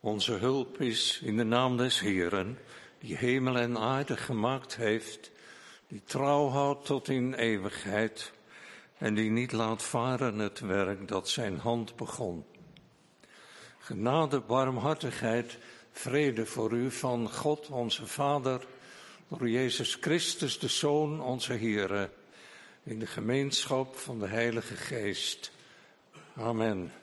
Onze hulp is in de naam des Heeren, die hemel en aarde gemaakt heeft, die trouw houdt tot in eeuwigheid en die niet laat varen het werk dat zijn hand begon. Genade, barmhartigheid, vrede voor u van God onze Vader, door Jezus Christus de Zoon onze Heere, in de gemeenschap van de Heilige Geest. Amen.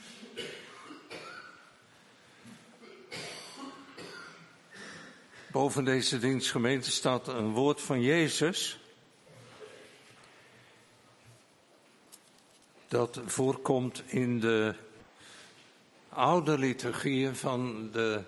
Boven deze dienstgemeente staat een woord van Jezus dat voorkomt in de oude liturgieën van de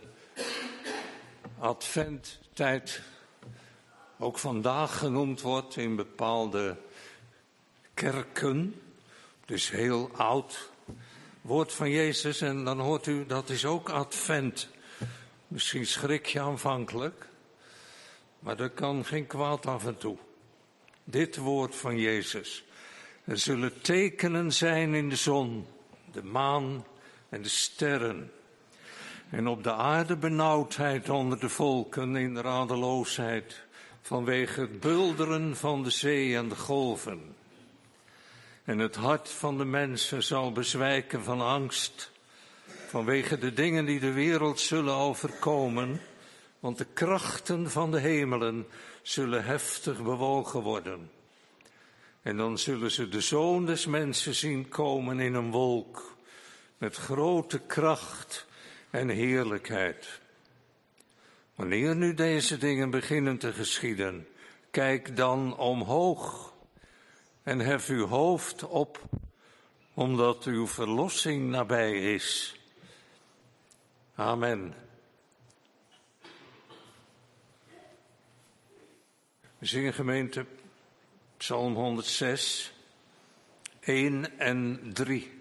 adventtijd, ook vandaag genoemd wordt in bepaalde kerken, dus heel oud woord van Jezus. En dan hoort u, dat is ook advent. Misschien schrik je aanvankelijk, maar er kan geen kwaad af en toe. Dit woord van Jezus. Er zullen tekenen zijn in de zon, de maan en de sterren. En op de aarde benauwdheid onder de volken in radeloosheid, vanwege het bulderen van de zee en de golven. En het hart van de mensen zal bezwijken van angst, vanwege de dingen die de wereld zullen overkomen, want de krachten van de hemelen zullen heftig bewogen worden. En dan zullen ze de Zoon des Mensen zien komen in een wolk, met grote kracht en heerlijkheid. Wanneer nu deze dingen beginnen te geschieden, kijk dan omhoog en hef uw hoofd op, omdat uw verlossing nabij is. Amen. We zingen gemeente Psalm 106, 1 en 3.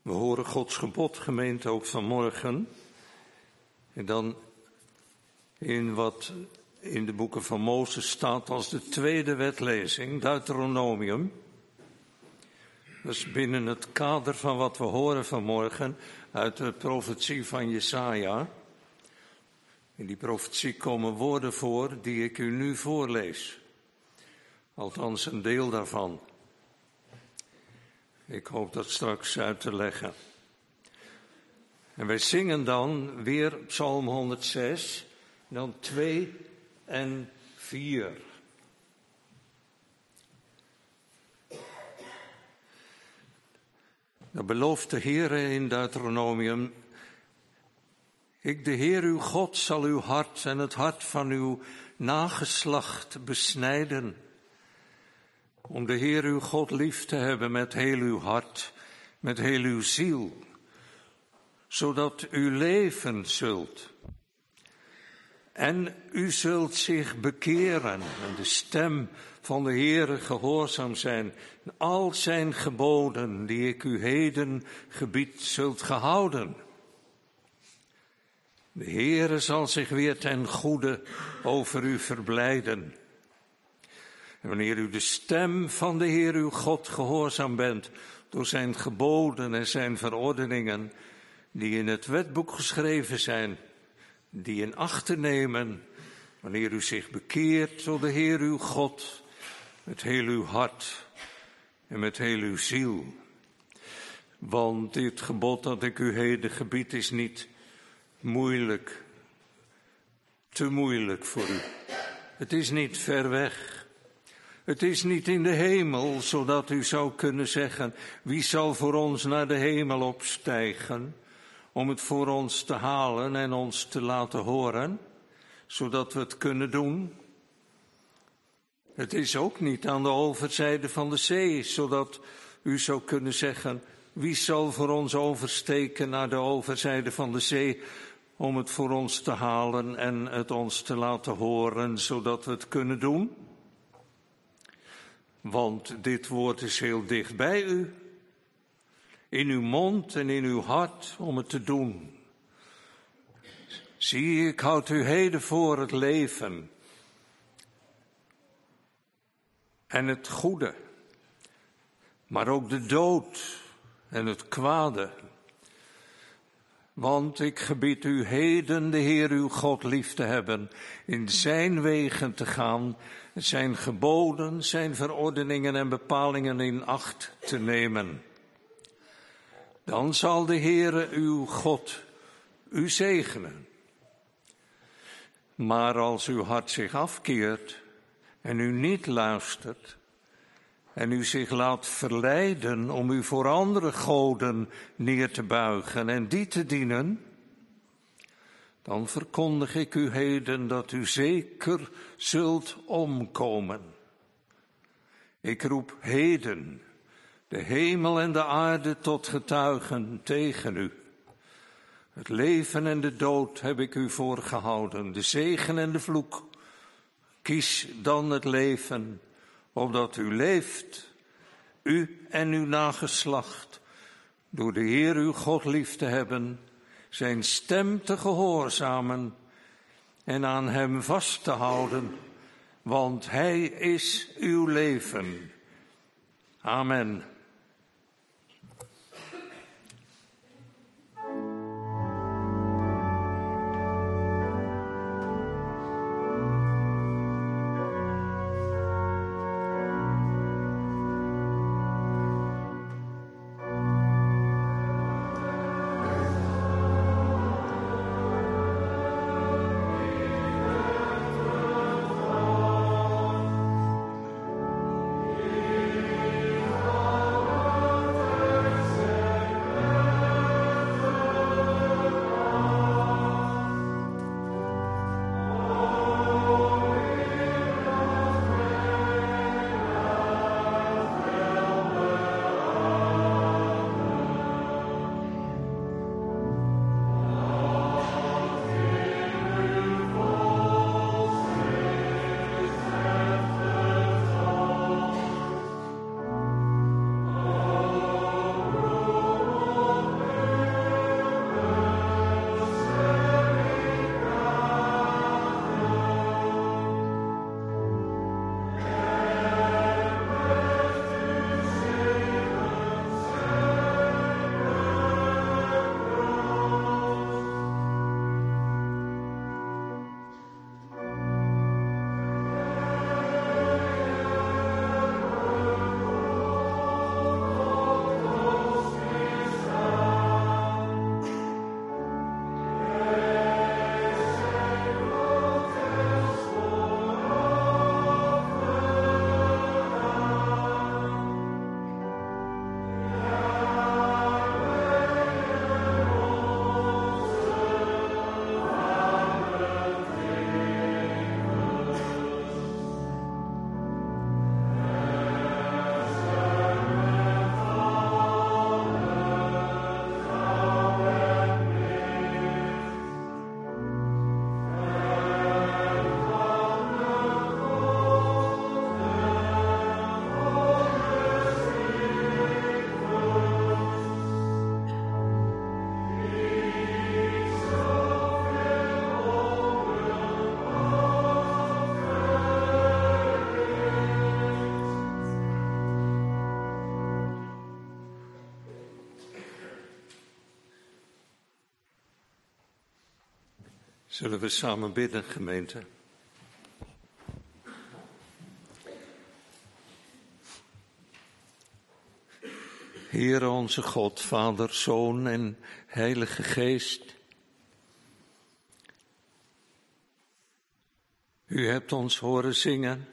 We horen Gods gebod, gemeente, ook vanmorgen. En dan in wat in de boeken van Mozes staat als de tweede wetlezing, Deuteronomium. Dat is binnen het kader van wat we horen vanmorgen uit de profetie van Jesaja. In die profetie komen woorden voor die ik u nu voorlees. Althans een deel daarvan. Ik hoop dat straks uit te leggen. En wij zingen dan weer Psalm 106, dan 2 en 4. Dan belooft de Heere in Deuteronomium: ik, de Heer uw God, zal uw hart en het hart van uw nageslacht besnijden, om de Heer uw God lief te hebben met heel uw hart, met heel uw ziel, zodat u leven zult. En u zult zich bekeren en de stem van de Heere gehoorzaam zijn. Al zijn geboden die ik u heden gebied zult gehouden. De Heere zal zich weer ten goede over u verblijden. En wanneer u de stem van de Heer uw God gehoorzaam bent door zijn geboden en zijn verordeningen die in het wetboek geschreven zijn, die in acht te nemen, wanneer u zich bekeert tot de Heer uw God met heel uw hart en met heel uw ziel. Want dit gebod dat ik u heden gebied is niet moeilijk, te moeilijk voor u. Het is niet ver weg. Het is niet in de hemel, zodat u zou kunnen zeggen: wie zal voor ons naar de hemel opstijgen, om het voor ons te halen en ons te laten horen, zodat we het kunnen doen. Het is ook niet aan de overzijde van de zee, zodat u zou kunnen zeggen: wie zal voor ons oversteken naar de overzijde van de zee, om het voor ons te halen en het ons te laten horen, zodat we het kunnen doen. Want dit woord is heel dicht bij u, in uw mond en in uw hart, om het te doen. Zie, ik houd u heden voor het leven en het goede, maar ook de dood en het kwade. Want ik gebied u heden de Heer uw God lief te hebben, in zijn wegen te gaan, zijn geboden, zijn verordeningen en bepalingen in acht te nemen. Dan zal de Heere uw God u zegenen. Maar als uw hart zich afkeert en u niet luistert en u zich laat verleiden om u voor andere goden neer te buigen en die te dienen, dan verkondig ik u heden dat u zeker zult omkomen. Ik roep heden de hemel en de aarde tot getuigen tegen u. Het leven en de dood heb ik u voorgehouden, de zegen en de vloek. Kies dan het leven, opdat u leeft, u en uw nageslacht, door de Heer uw God lief te hebben, zijn stem te gehoorzamen en aan hem vast te houden, want hij is uw leven. Amen. Zullen we samen bidden, gemeente? Heere onze God, Vader, Zoon en Heilige Geest. U hebt ons horen zingen.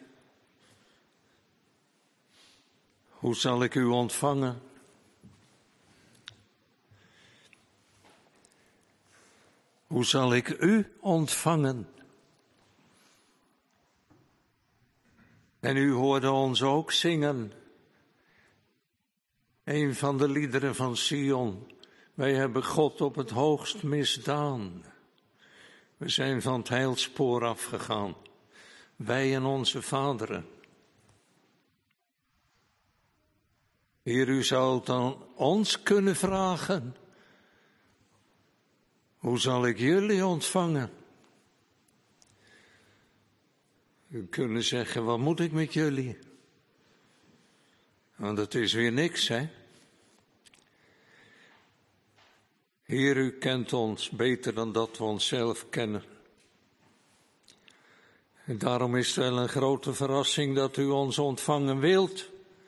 Hoe zal ik u ontvangen? Hoe zal ik u ontvangen? En u hoorde ons ook zingen. Een van de liederen van Sion. Wij hebben God op het hoogst misdaan. We zijn van het heilspoor afgegaan. Wij en onze vaderen. Heer, u zou dan ons kunnen vragen. Hoe zal ik jullie ontvangen? U kunt zeggen, wat moet ik met jullie? Want het is weer niks, hè? Heer, u kent ons beter dan dat we onszelf kennen. En daarom is het wel een grote verrassing dat u ons ontvangen wilt.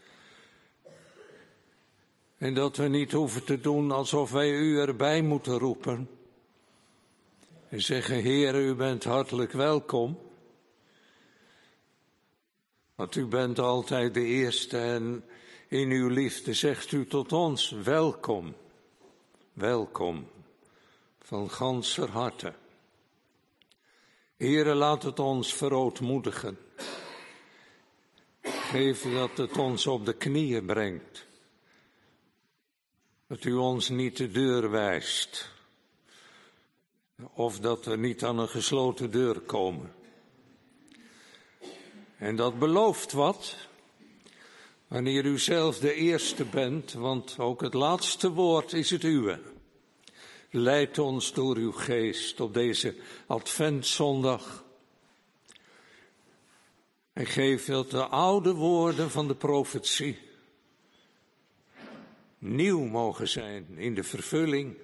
En dat we niet hoeven te doen alsof wij u erbij moeten roepen. En zeggen, Heer, u bent hartelijk welkom. Want u bent altijd de eerste en in uw liefde zegt u tot ons, welkom, welkom, van ganser harte. Heere, laat het ons verootmoedigen. Geef dat het ons op de knieën brengt. Dat u ons niet de deur wijst. Of dat we niet aan een gesloten deur komen. En dat belooft wat, wanneer u zelf de eerste bent, want ook het laatste woord is het uwe. Leid ons door uw geest op deze Adventzondag. En geef dat de oude woorden van de profetie nieuw mogen zijn in de vervulling.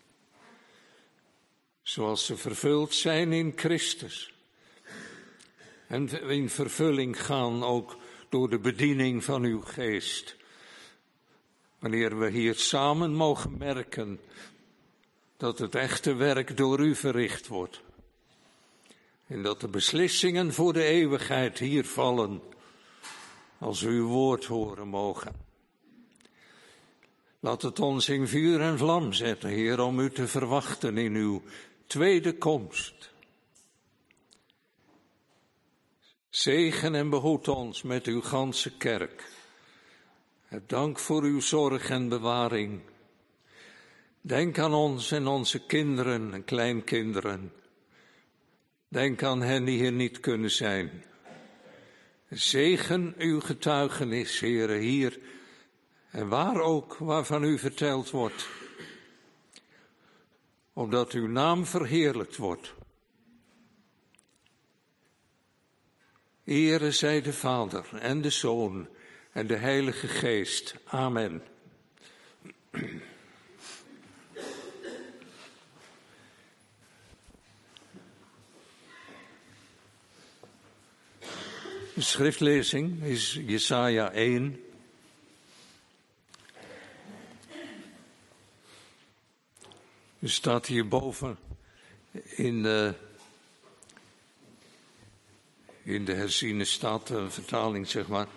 Zoals ze vervuld zijn in Christus. En in vervulling gaan ook door de bediening van uw geest. Wanneer we hier samen mogen merken dat het echte werk door u verricht wordt. En dat de beslissingen voor de eeuwigheid hier vallen als we uw woord horen mogen. Laat het ons in vuur en vlam zetten, Heer, om u te verwachten in uw tweede komst. Zegen en behoed ons met uw ganse kerk. Het dank voor uw zorg en bewaring. Denk aan ons en onze kinderen en kleinkinderen. Denk aan hen die hier niet kunnen zijn. Zegen uw getuigenis, Heere, hier en waar ook waarvan u verteld wordt. Opdat uw naam verheerlijkt wordt. Ere zij de Vader en de Zoon en de Heilige Geest. Amen. De schriftlezing is Jesaja 1. Er staat hierboven in de herziene statenvertaling, zeg maar,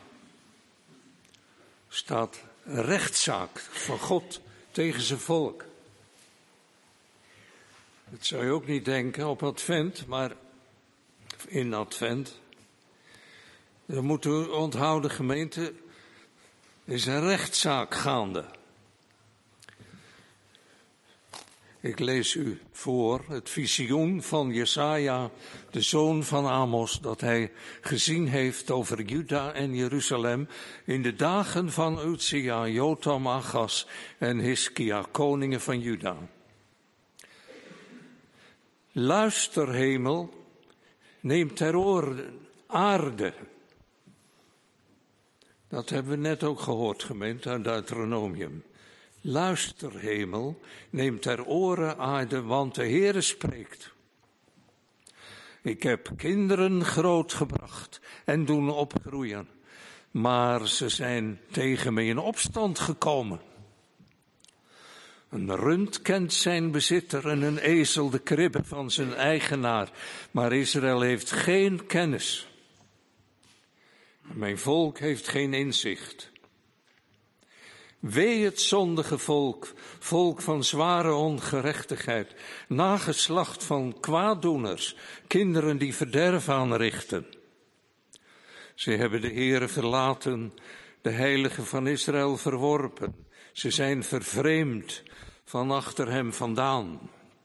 staat rechtszaak van God tegen zijn volk. Dat zou je ook niet denken op Advent, maar in Advent. Dan moet u onthouden, gemeente, er is een rechtszaak gaande. Ik lees u voor het visioen van Jesaja, de zoon van Amos, dat hij gezien heeft over Juda en Jeruzalem in de dagen van Uzia, Jotam, Achaz en Hiskia, koningen van Juda. Luister, hemel, neem ter oren, aarde. Dat hebben we net ook gehoord, gemeente, uit Deuteronomium. Luister, hemel, neem ter oren, aarde, want de Heere spreekt. Ik heb kinderen grootgebracht en doen opgroeien, maar ze zijn tegen me in opstand gekomen. Een rund kent zijn bezitter en een ezel de kribbe van zijn eigenaar, maar Israël heeft geen kennis. Mijn volk heeft geen inzicht. Wee het zondige volk, volk van zware ongerechtigheid, nageslacht van kwaaddoeners, kinderen die verderf aanrichten. Ze hebben de Heere verlaten, de Heilige van Israël verworpen. Ze zijn vervreemd van achter hem vandaan.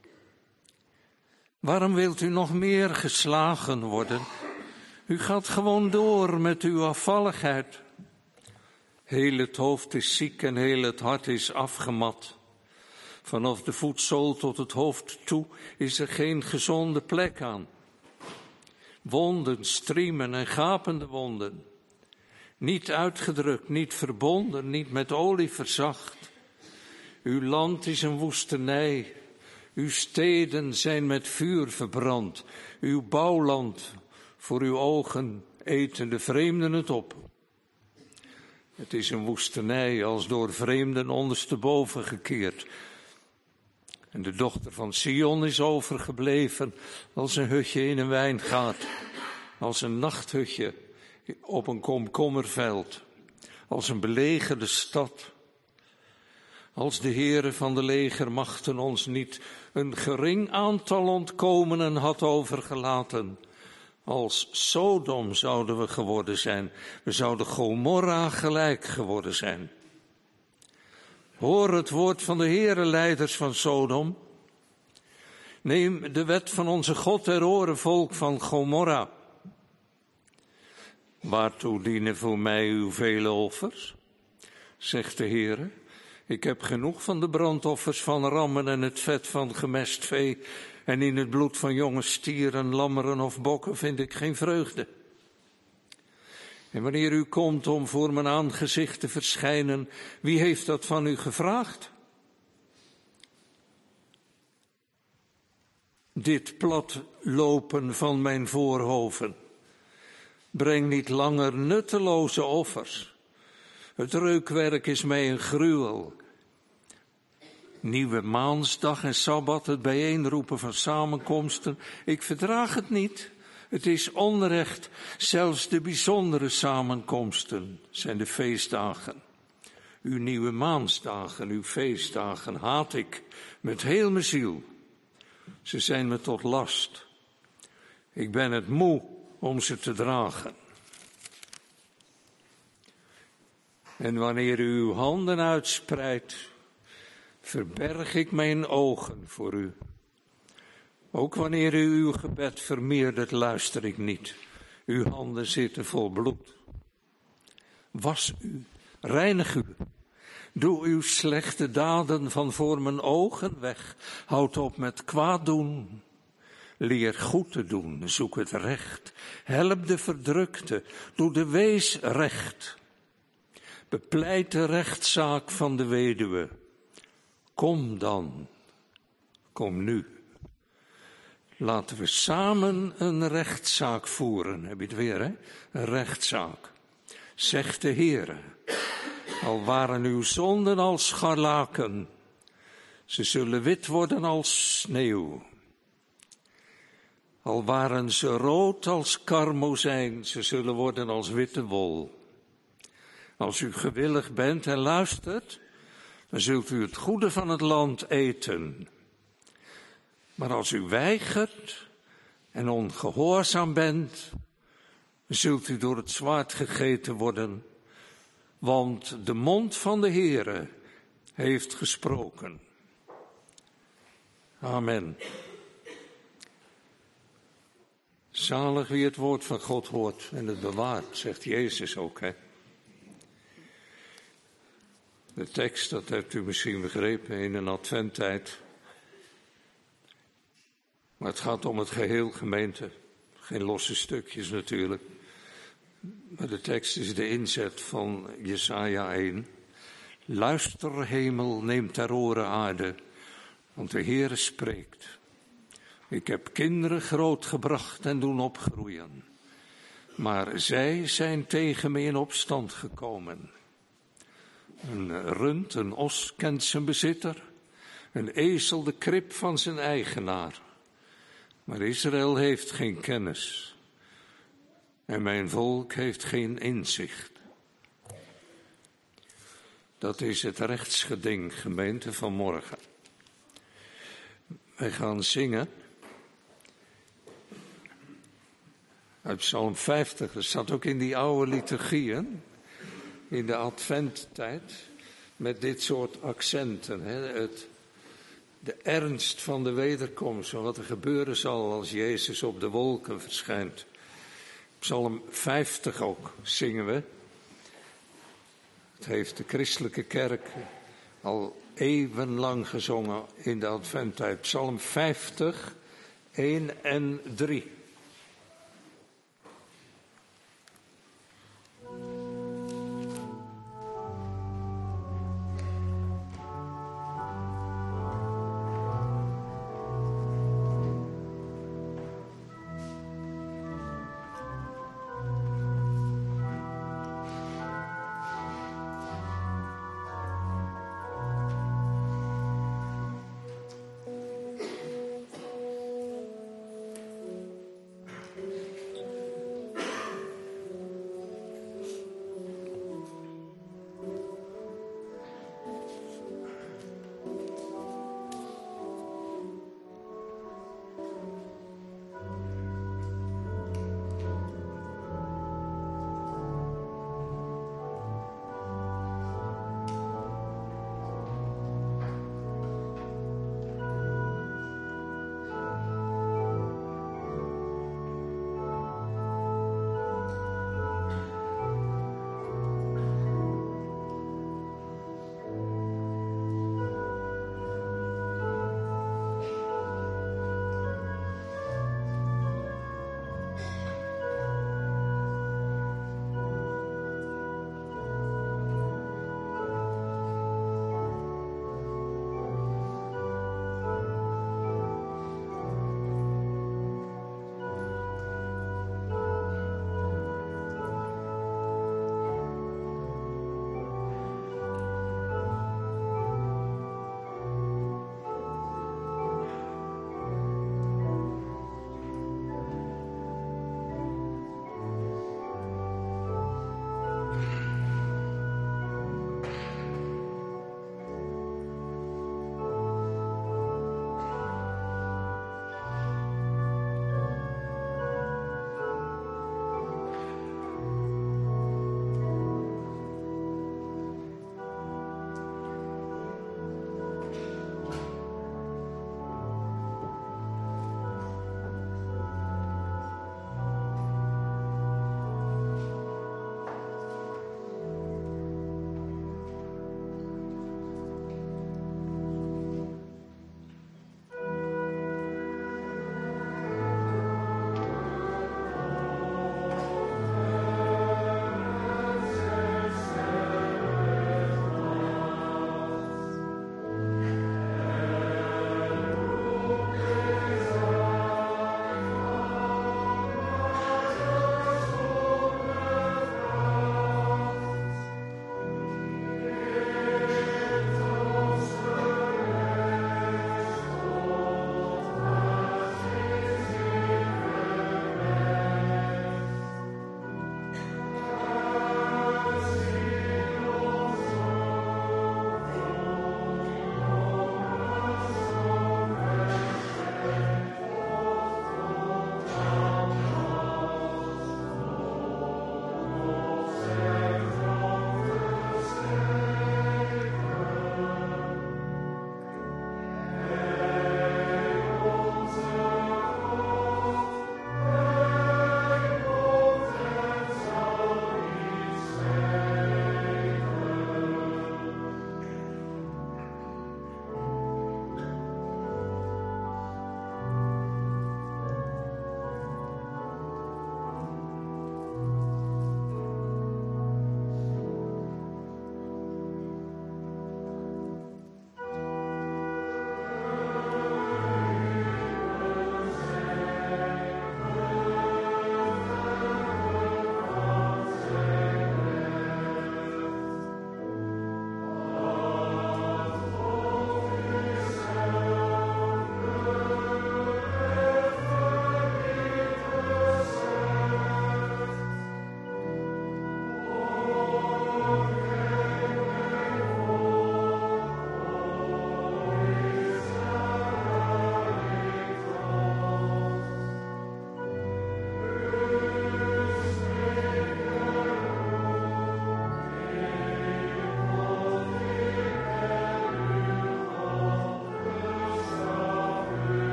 Waarom wilt u nog meer geslagen worden? U gaat gewoon door met uw afvalligheid. Heel het hoofd is ziek en heel het hart is afgemat. Vanaf de voetzool tot het hoofd toe is er geen gezonde plek aan. Wonden, striemen en gapende wonden. Niet uitgedrukt, niet verbonden, niet met olie verzacht. Uw land is een woestenij. Uw steden zijn met vuur verbrand. Uw bouwland, voor uw ogen eten de vreemden het op. Het is een woestenij als door vreemden ondersteboven gekeerd. En de dochter van Sion is overgebleven als een hutje in een wijngaard. Als een nachthutje op een komkommerveld. Als een belegerde stad. Als de Heere van de legermachten ons niet een gering aantal ontkomenen had overgelaten. Als Sodom zouden we geworden zijn. We zouden Gomorra gelijk geworden zijn. Hoor het woord van de Heere, leiders van Sodom. Neem de wet van onze God ter oren, volk van Gomorra. Waartoe dienen voor mij uw vele offers? Zegt de Heere. Ik heb genoeg van de brandoffers van rammen en het vet van gemest vee. En in het bloed van jonge stieren, lammeren of bokken vind ik geen vreugde. En wanneer u komt om voor mijn aangezicht te verschijnen, wie heeft dat van u gevraagd? Dit plat lopen van mijn voorhoven. Breng niet langer nutteloze offers. Het reukwerk is mij een gruwel. Nieuwe maansdag en sabbat, het bijeenroepen van samenkomsten. Ik verdraag het niet. Het is onrecht. Zelfs de bijzondere samenkomsten zijn de feestdagen. Uw nieuwe maansdagen, uw feestdagen haat ik met heel mijn ziel. Ze zijn me tot last. Ik ben het moe om ze te dragen. En wanneer u uw handen uitspreidt, verberg ik mijn ogen voor u. Ook wanneer u uw gebed vermeerdert, luister ik niet. Uw handen zitten vol bloed. Was u, reinig u. Doe uw slechte daden van voor mijn ogen weg. Houd op met kwaad doen. Leer goed te doen, zoek het recht. Help de verdrukte, doe de wees recht. Bepleit de rechtszaak van de weduwe. Kom dan, kom nu. Laten we samen een rechtszaak voeren. Heb je het weer, hè? Een rechtszaak. Zegt de Heere. Al waren uw zonden als scharlaken. Ze zullen wit worden als sneeuw. Al waren ze rood als karmozijn. Ze zullen worden als witte wol. Als u gewillig bent en luistert, dan zult u het goede van het land eten. Maar als u weigert en ongehoorzaam bent, zult u door het zwaard gegeten worden. Want de mond van de Heere heeft gesproken. Amen. Zalig wie het woord van God hoort en het bewaart, zegt Jezus ook, hè. De tekst, dat hebt u misschien begrepen, in een adventtijd. Maar het gaat om het geheel gemeente. Geen losse stukjes natuurlijk. Maar de tekst is de inzet van Jesaja 1. Luister hemel, neem ter oren aarde, want de Heere spreekt. Ik heb kinderen grootgebracht en doen opgroeien. Maar zij zijn tegen me in opstand gekomen. Een rund, een os kent zijn bezitter. Een ezel de krib van zijn eigenaar. Maar Israël heeft geen kennis. En mijn volk heeft geen inzicht. Dat is het rechtsgeding, gemeente, van morgen. Wij gaan zingen uit Psalm 50. Dat staat ook in die oude liturgieën, in de adventtijd, met dit soort accenten. De ernst van de wederkomst, van wat er gebeuren zal als Jezus op de wolken verschijnt. Psalm 50 ook zingen we. Het heeft de christelijke kerk al eeuwenlang gezongen in de adventtijd. Psalm 50, 1 en 3.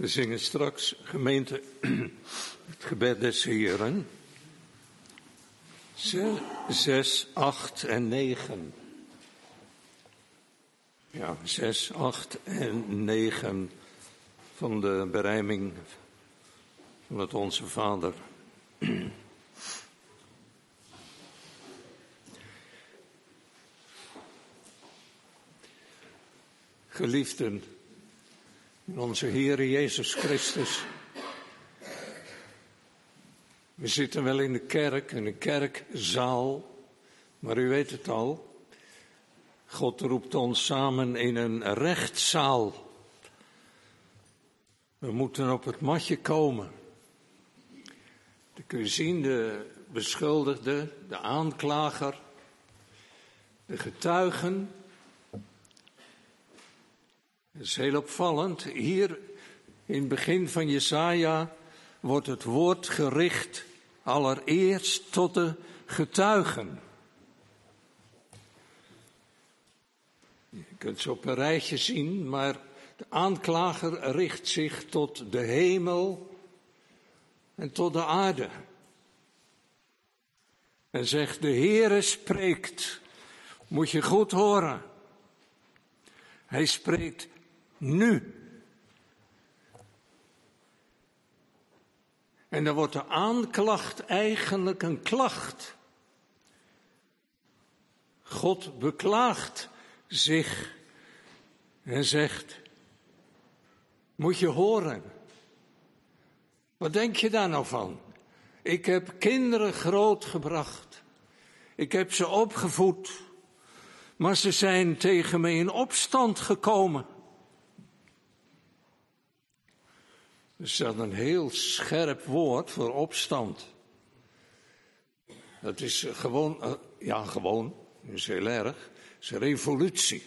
We zingen straks, gemeente, het gebed des Heeren. 6, 8 en 9. Ja, 6, 8 en 9 van de berijming van het Onze Vader. Geliefden, in onze Heer Jezus Christus. We zitten wel in een kerkzaal, maar u weet het al. God roept ons samen in een rechtszaal. We moeten op het matje komen. Dan kun je zien de beschuldigde, de aanklager, de getuigen. Het is heel opvallend. Hier in het begin van Jesaja wordt het woord gericht allereerst tot de getuigen. Je kunt ze op een rijtje zien, maar de aanklager richt zich tot de hemel en tot de aarde. En zegt, de Heere spreekt. Moet je goed horen. Hij spreekt nu. En dan wordt de aanklacht eigenlijk een klacht. God beklaagt zich en zegt, moet je horen. Wat denk je daar nou van? Ik heb kinderen grootgebracht. Ik heb ze opgevoed. Maar ze zijn tegen me in opstand gekomen. Er staat een heel scherp woord voor opstand. Dat is gewoon, dat is heel erg, dat is een revolutie.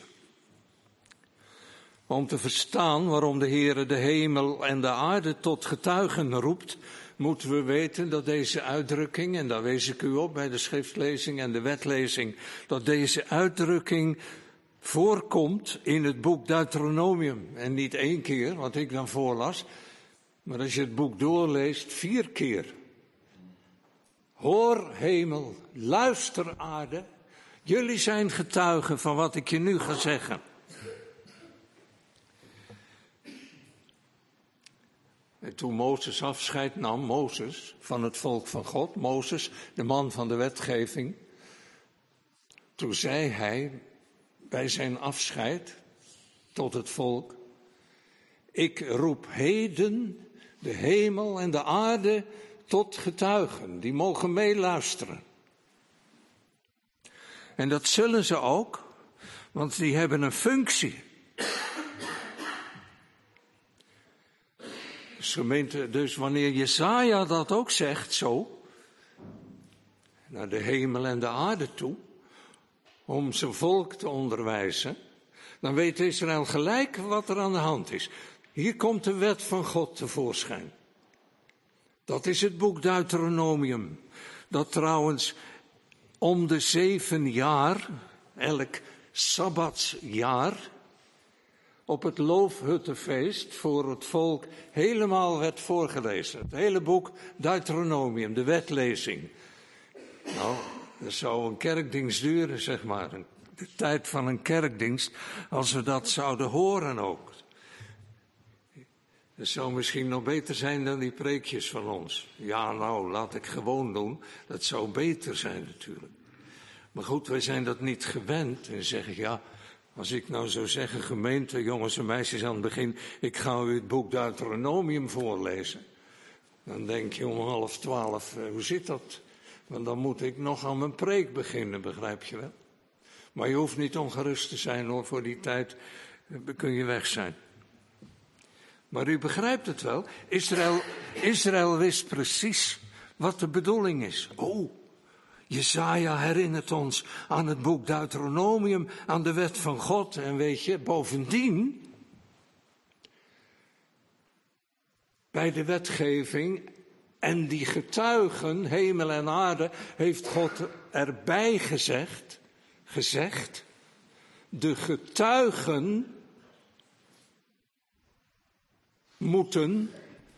Om te verstaan waarom de Heere de hemel en de aarde tot getuigen roept, moeten we weten dat deze uitdrukking, en daar wees ik u op bij de schriftlezing en de wetlezing, dat deze uitdrukking voorkomt in het boek Deuteronomium. En niet 1 keer, wat ik dan voorlas, maar als je het boek doorleest, 4 keer. Hoor hemel, luister aarde, jullie zijn getuigen van wat ik je nu ga zeggen. En toen Mozes afscheid nam, Mozes van het volk van God, Mozes, de man van de wetgeving, toen zei hij bij zijn afscheid tot het volk, ik roep heden de hemel en de aarde tot getuigen, die mogen meeluisteren. En dat zullen ze ook, want die hebben een functie. Dus wanneer Jesaja dat ook zegt, zo, naar de hemel en de aarde toe, om zijn volk te onderwijzen, dan weet Israël gelijk wat er aan de hand is. Hier komt de wet van God tevoorschijn. Dat is het boek Deuteronomium, dat trouwens om de 7 jaar, elk sabbatsjaar, op het loofhuttenfeest voor het volk helemaal werd voorgelezen. Het hele boek Deuteronomium, de wetlezing. Nou, dat zou een kerkdienst duren, zeg maar. De tijd van een kerkdienst, als we dat zouden horen ook. Dat zou misschien nog beter zijn dan die preekjes van ons. Ja, nou, laat ik gewoon doen. Dat zou beter zijn natuurlijk. Maar goed, wij zijn dat niet gewend en zeggen, ja, als ik nou zou zeggen, gemeente, jongens en meisjes aan het begin, ik ga u het boek Deuteronomium voorlezen. Dan denk je om 11:30, hoe zit dat? Want dan moet ik nog aan mijn preek beginnen, begrijp je wel? Maar je hoeft niet ongerust te zijn hoor, voor die tijd kun je weg zijn. Maar u begrijpt het wel, Israël wist precies wat de bedoeling is. Oh, Jesaja herinnert ons aan het boek Deuteronomium, aan de wet van God. En weet je, bovendien, bij de wetgeving en die getuigen, hemel en aarde, heeft God erbij gezegd, de getuigen moeten,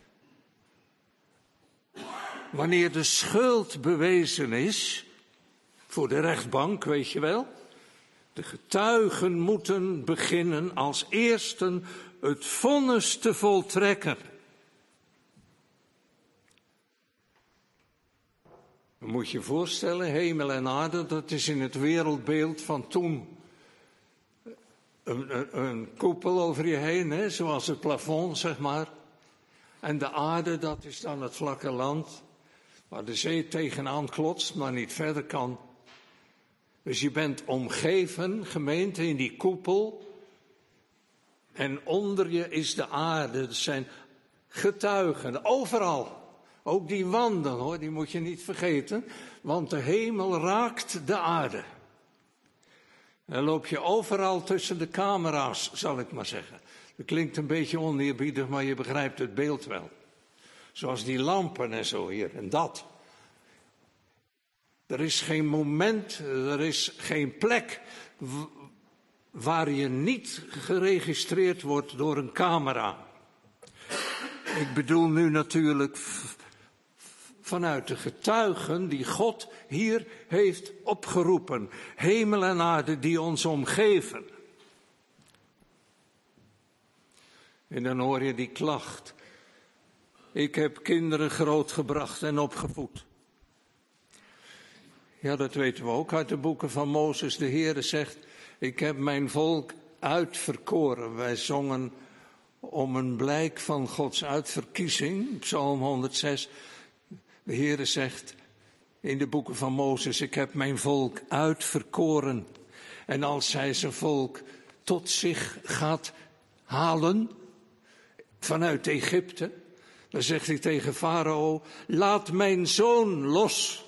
wanneer de schuld bewezen is, voor de rechtbank, weet je wel. De getuigen moeten beginnen als eersten het vonnis te voltrekken. Dan moet je je voorstellen, hemel en aarde, dat is in het wereldbeeld van toen een koepel over je heen, hè, zoals het plafond, zeg maar. En de aarde, dat is dan het vlakke land, waar de zee tegenaan klotst, maar niet verder kan. Dus je bent omgeven, gemeente, in die koepel. En onder je is de aarde. Dat zijn getuigen, overal. Ook die wanden, hoor, die moet je niet vergeten. Want de hemel raakt de aarde. Dan loop je overal tussen de camera's, zal ik maar zeggen. Dat klinkt een beetje oneerbiedig, maar je begrijpt het beeld wel. Zoals die lampen en zo hier en dat. Er is geen moment, er is geen plek waar je niet geregistreerd wordt door een camera. Ik bedoel nu natuurlijk vanuit de getuigen die God hier heeft opgeroepen. Hemel en aarde die ons omgeven. En dan hoor je die klacht. Ik heb kinderen grootgebracht en opgevoed. Ja, dat weten we ook uit de boeken van Mozes. De Heere zegt, ik heb mijn volk uitverkoren. Wij zongen om een blijk van Gods uitverkiezing, Psalm 106. De Heere zegt in de boeken van Mozes, ik heb mijn volk uitverkoren. En als hij zijn volk tot zich gaat halen vanuit Egypte, dan zegt hij tegen Farao, laat mijn zoon los.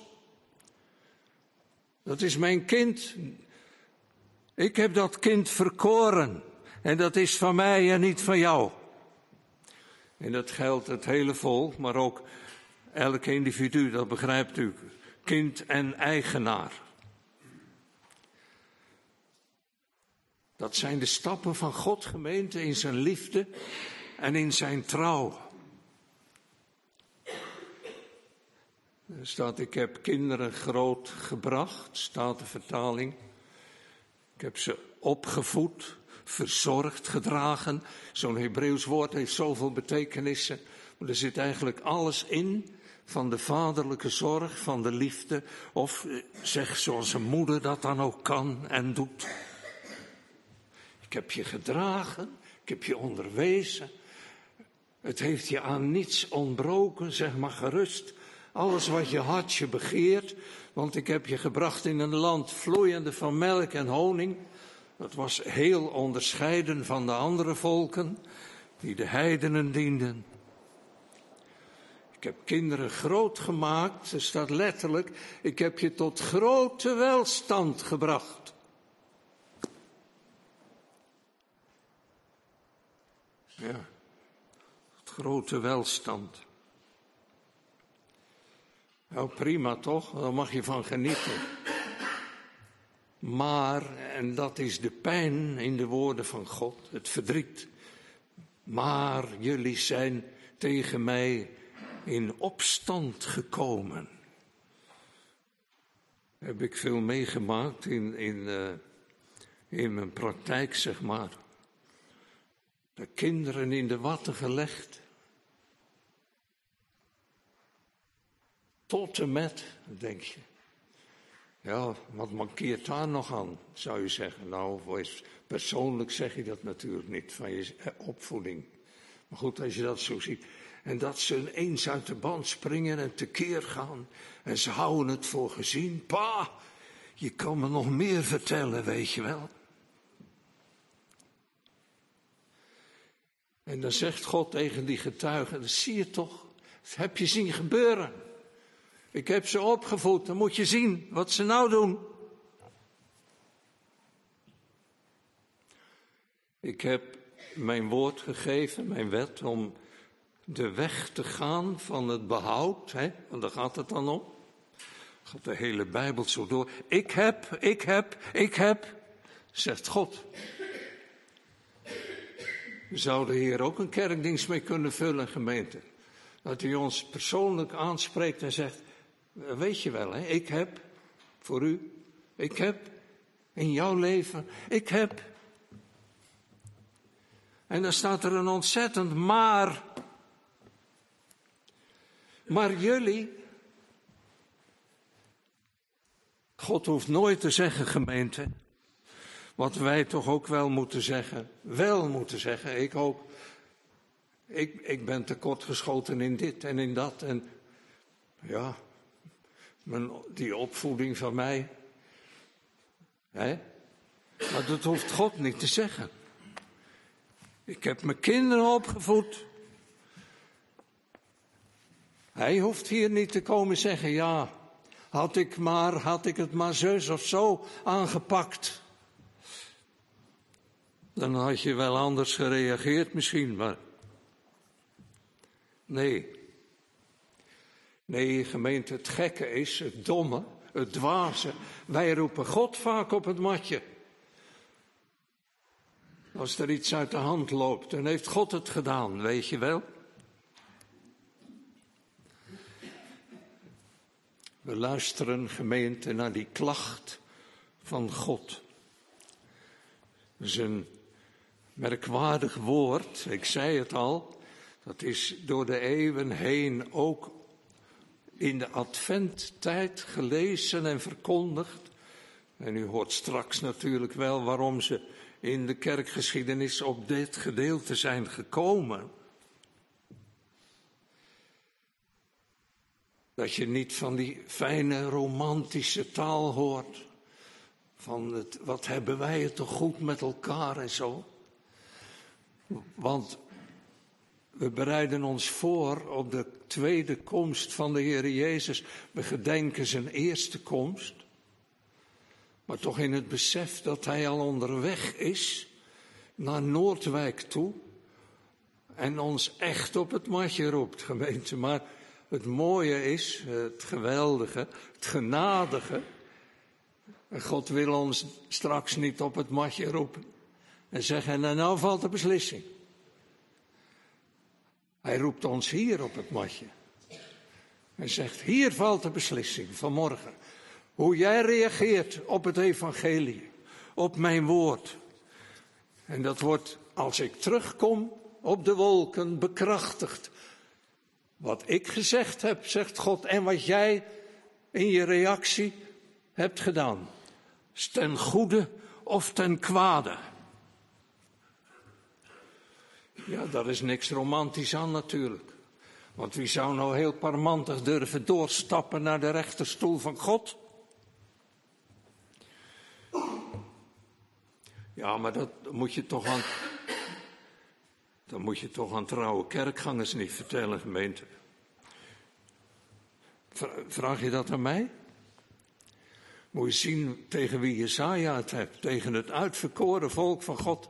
Dat is mijn kind. Ik heb dat kind verkoren. En dat is van mij en niet van jou. En dat geldt het hele volk, maar ook elk individu, dat begrijpt u. Kind en eigenaar. Dat zijn de stappen van God, gemeente, in zijn liefde en in zijn trouw. Er staat, ik heb kinderen groot gebracht, staat de vertaling. Ik heb ze opgevoed, verzorgd, gedragen. Zo'n Hebreeuws woord heeft zoveel betekenissen. Maar er zit eigenlijk alles in van de vaderlijke zorg, van de liefde. Of zeg zoals een moeder dat dan ook kan en doet. Ik heb je gedragen, ik heb je onderwezen. Het heeft je aan niets ontbroken, zeg maar gerust. Alles wat je hartje begeert, want ik heb je gebracht in een land vloeiende van melk en honing. Dat was heel onderscheiden van de andere volken die de heidenen dienden. Ik heb kinderen groot gemaakt, er staat letterlijk, ik heb je tot grote welstand gebracht. Ja, tot grote welstand. Nou, prima toch, daar mag je van genieten. Maar, en dat is de pijn in de woorden van God, het verdriet. Maar jullie zijn tegen mij in opstand gekomen. Heb ik veel meegemaakt in mijn praktijk, zeg maar. De kinderen in de watten gelegd. Tot en met, denk je. Ja, wat mankeert daar nog aan, zou je zeggen. Nou, persoonlijk zeg je dat natuurlijk niet, van je opvoeding. Maar goed, als je dat zo ziet. En dat ze ineens uit de band springen en tekeer gaan. En ze houden het voor gezien. Pa, je kan me nog meer vertellen, weet je wel. En dan zegt God tegen die getuigen, dat zie je toch. Dat heb je zien gebeuren. Ik heb ze opgevoed, dan moet je zien wat ze nou doen. Ik heb mijn woord gegeven, mijn wet, om de weg te gaan van het behoud, hè? Want daar gaat het dan om. Gaat de hele Bijbel zo door. Ik heb, zegt God. Zou de Heer ook een kerkdienst mee kunnen vullen, gemeente? Dat hij ons persoonlijk aanspreekt en zegt, weet je wel, hè, ik heb voor u, ik heb in jouw leven, ik heb. En dan staat er een ontzettend maar. Maar jullie, God hoeft nooit te zeggen, gemeente, wat wij toch ook wel moeten zeggen, ik ook. Ik ben tekortgeschoten in dit en in dat en ja, die opvoeding van mij. Hè? Maar dat hoeft God niet te zeggen. Ik heb mijn kinderen opgevoed. Hij hoeft hier niet te komen zeggen, ja, had ik het maar zus of zo aangepakt. Dan had je wel anders gereageerd misschien, maar nee. Nee, gemeente, het gekke is, het domme, het dwaze. Wij roepen God vaak op het matje. Als er iets uit de hand loopt, dan heeft God het gedaan, weet je wel. We luisteren, gemeente, naar die klacht van God. Dat is een merkwaardig woord, ik zei het al. Dat is door de eeuwen heen ook in de adventtijd gelezen en verkondigd. En u hoort straks natuurlijk wel waarom ze in de kerkgeschiedenis op dit gedeelte zijn gekomen. Dat je niet van die fijne romantische taal hoort. Van het, wat hebben wij het toch goed met elkaar en zo. Want we bereiden ons voor op de tweede komst van de Heer Jezus. We gedenken zijn eerste komst. Maar toch in het besef dat hij al onderweg is naar Noordwijk toe. En ons echt op het matje roept, gemeente. Maar het mooie is, het geweldige, het genadige. God wil ons straks niet op het matje roepen. En zeggen, en nou valt de beslissing. Hij roept ons hier op het matje. Hij zegt, hier valt de beslissing vanmorgen. Hoe jij reageert op het evangelie, op mijn woord. En dat wordt, als ik terugkom, op de wolken bekrachtigd. Wat ik gezegd heb, zegt God, en wat jij in je reactie hebt gedaan. Is ten goede of ten kwade. Ja, daar is niks romantisch aan natuurlijk. Want wie zou nou heel parmantig durven doorstappen naar de rechterstoel van God? Ja, maar dat moet je toch aan trouwe kerkgangers niet vertellen, gemeente. Vraag je dat aan mij? Moet je zien tegen wie Jesaja het hebt. Tegen het uitverkoren volk van God.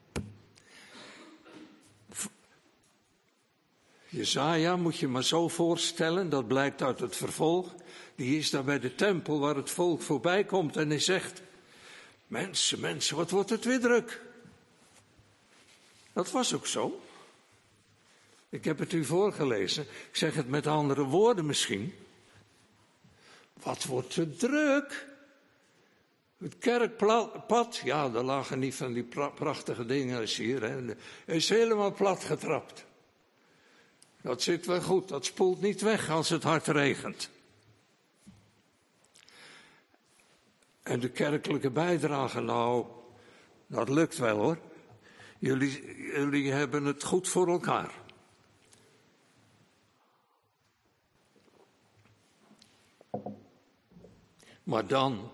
Jesaja moet je maar zo voorstellen, dat blijkt uit het vervolg. Die is daar bij de tempel waar het volk voorbij komt en hij zegt: Mensen, wat wordt het weer druk? Dat was ook zo. Ik heb het u voorgelezen. Ik zeg het met andere woorden misschien. Wat wordt het druk? Het kerkpad, ja, daar lagen niet van die prachtige dingen als hier. Hè. Is helemaal plat getrapt. Dat zit wel goed, dat spoelt niet weg als het hard regent. En de kerkelijke bijdrage, nou, dat lukt wel hoor. Jullie hebben het goed voor elkaar. Maar dan,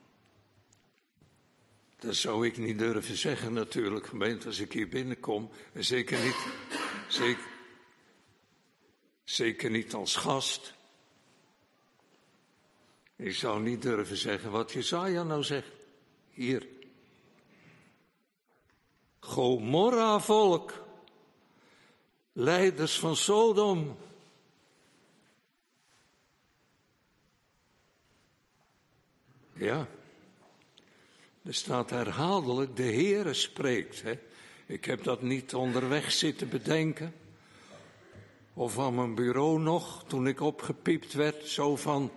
dat zou ik niet durven zeggen natuurlijk, gemeente, als ik hier binnenkom. En zeker niet als gast. Ik zou niet durven zeggen wat Jesaja nou zegt. Hier. Gomorra volk. Leiders van Sodom. Ja. Er staat herhaaldelijk, de Heere spreekt. Hè. Ik heb dat niet onderweg zitten bedenken. Of aan mijn bureau nog, toen ik opgepiept werd, zo van...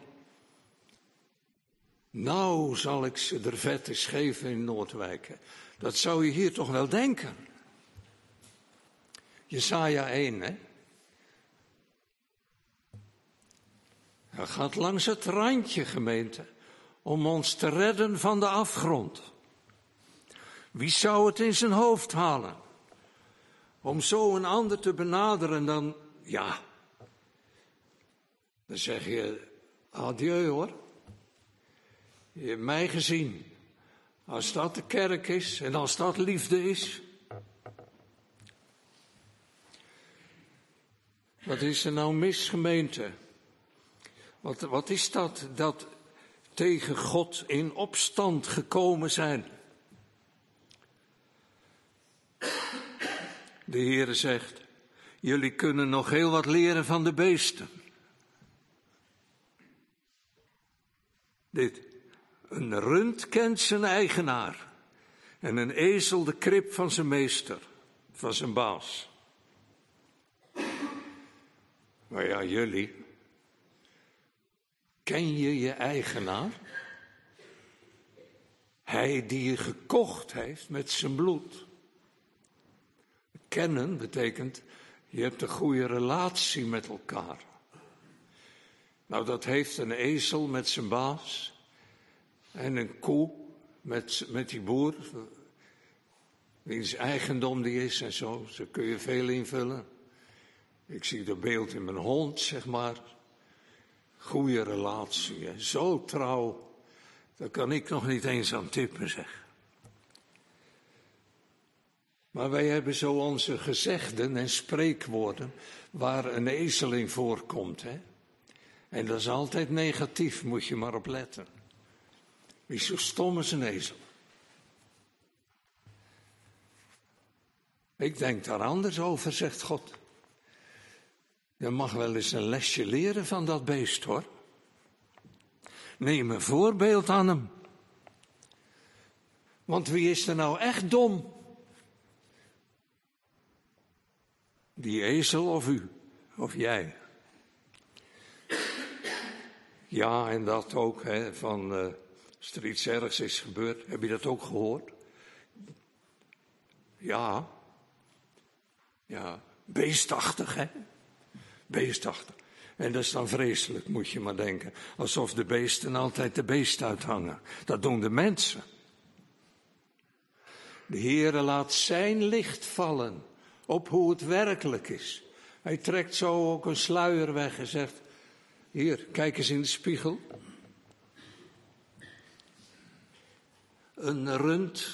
Nou zal ik ze er vet eens geven in Noordwijk. Dat zou je hier toch wel denken. Jesaja 1, hè. Hij gaat langs het randje, gemeente, om ons te redden van de afgrond. Wie zou het in zijn hoofd halen? Om zo een ander te benaderen, dan zeg je, adieu hoor. Je hebt mij gezien. Als dat de kerk is en als dat liefde is. Wat is er nou mis, gemeente? Wat is dat tegen God in opstand gekomen zijn? De Heere zegt, jullie kunnen nog heel wat leren van de beesten. Dit, een rund kent zijn eigenaar en een ezel de krib van zijn meester, van zijn baas. Maar ja, jullie, ken je je eigenaar? Hij die je gekocht heeft met zijn bloed. Kennen betekent, je hebt een goede relatie met elkaar. Nou, dat heeft een ezel met zijn baas en een koe met die boer, wiens eigendom die is en zo. Zo kun je veel invullen. Ik zie dat beeld in mijn hond, zeg maar. Goede relatie, hè? Zo trouw, daar kan ik nog niet eens aan tippen, zeg. Maar wij hebben zo onze gezegden en spreekwoorden waar een ezel in voorkomt, hè. En dat is altijd negatief, moet je maar op letten. Wie zo stom is een ezel. Ik denk daar anders over, zegt God. Je mag wel eens een lesje leren van dat beest, hoor. Neem een voorbeeld aan hem. Want wie is er nou echt dom? Die ezel of u, of jij? Ja, en dat ook, hè, van als er iets ergs is gebeurd, heb je dat ook gehoord? Ja, beestachtig, hè? Beestachtig. En dat is dan vreselijk, moet je maar denken. Alsof de beesten altijd de beest uithangen. Dat doen de mensen. De Heere laat zijn licht vallen op hoe het werkelijk is. Hij trekt zo ook een sluier weg en zegt, hier, kijk eens in de spiegel. Een rund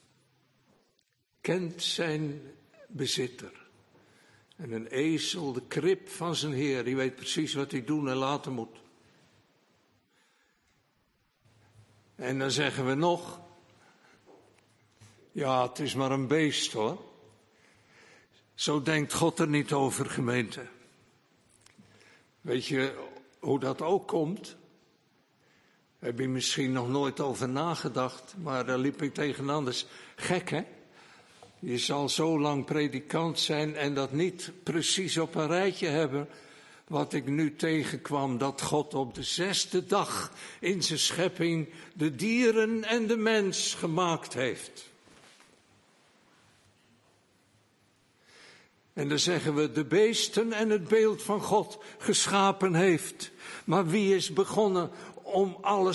kent zijn bezitter. En een ezel de krib van zijn heer. Die weet precies wat hij doen en laten moet. En dan zeggen we nog, ja, het is maar een beest, hoor. Zo denkt God er niet over, gemeente. Weet je hoe dat ook komt? Heb je misschien nog nooit over nagedacht, maar daar liep ik tegenaan. Dat is gek, hè? Je zal zo lang predikant zijn en dat niet precies op een rijtje hebben. Wat ik nu tegenkwam, dat God op de 6e dag in zijn schepping de dieren en de mens gemaakt heeft. En dan zeggen we de beesten en het beeld van God geschapen heeft. Maar wie is begonnen om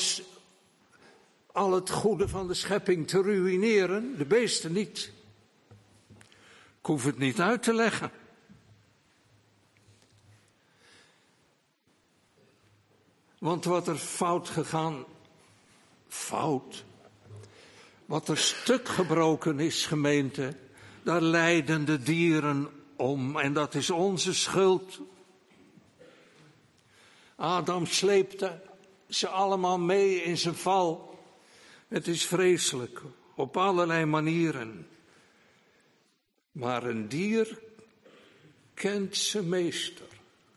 al het goede van de schepping te ruïneren? De beesten niet. Ik hoef het niet uit te leggen. Want wat er fout gegaan, wat er stuk gebroken is, gemeente, daar lijden de dieren om en dat is onze schuld. Adam sleepte ze allemaal mee in zijn val. Het is vreselijk, op allerlei manieren. Maar een dier kent zijn meester.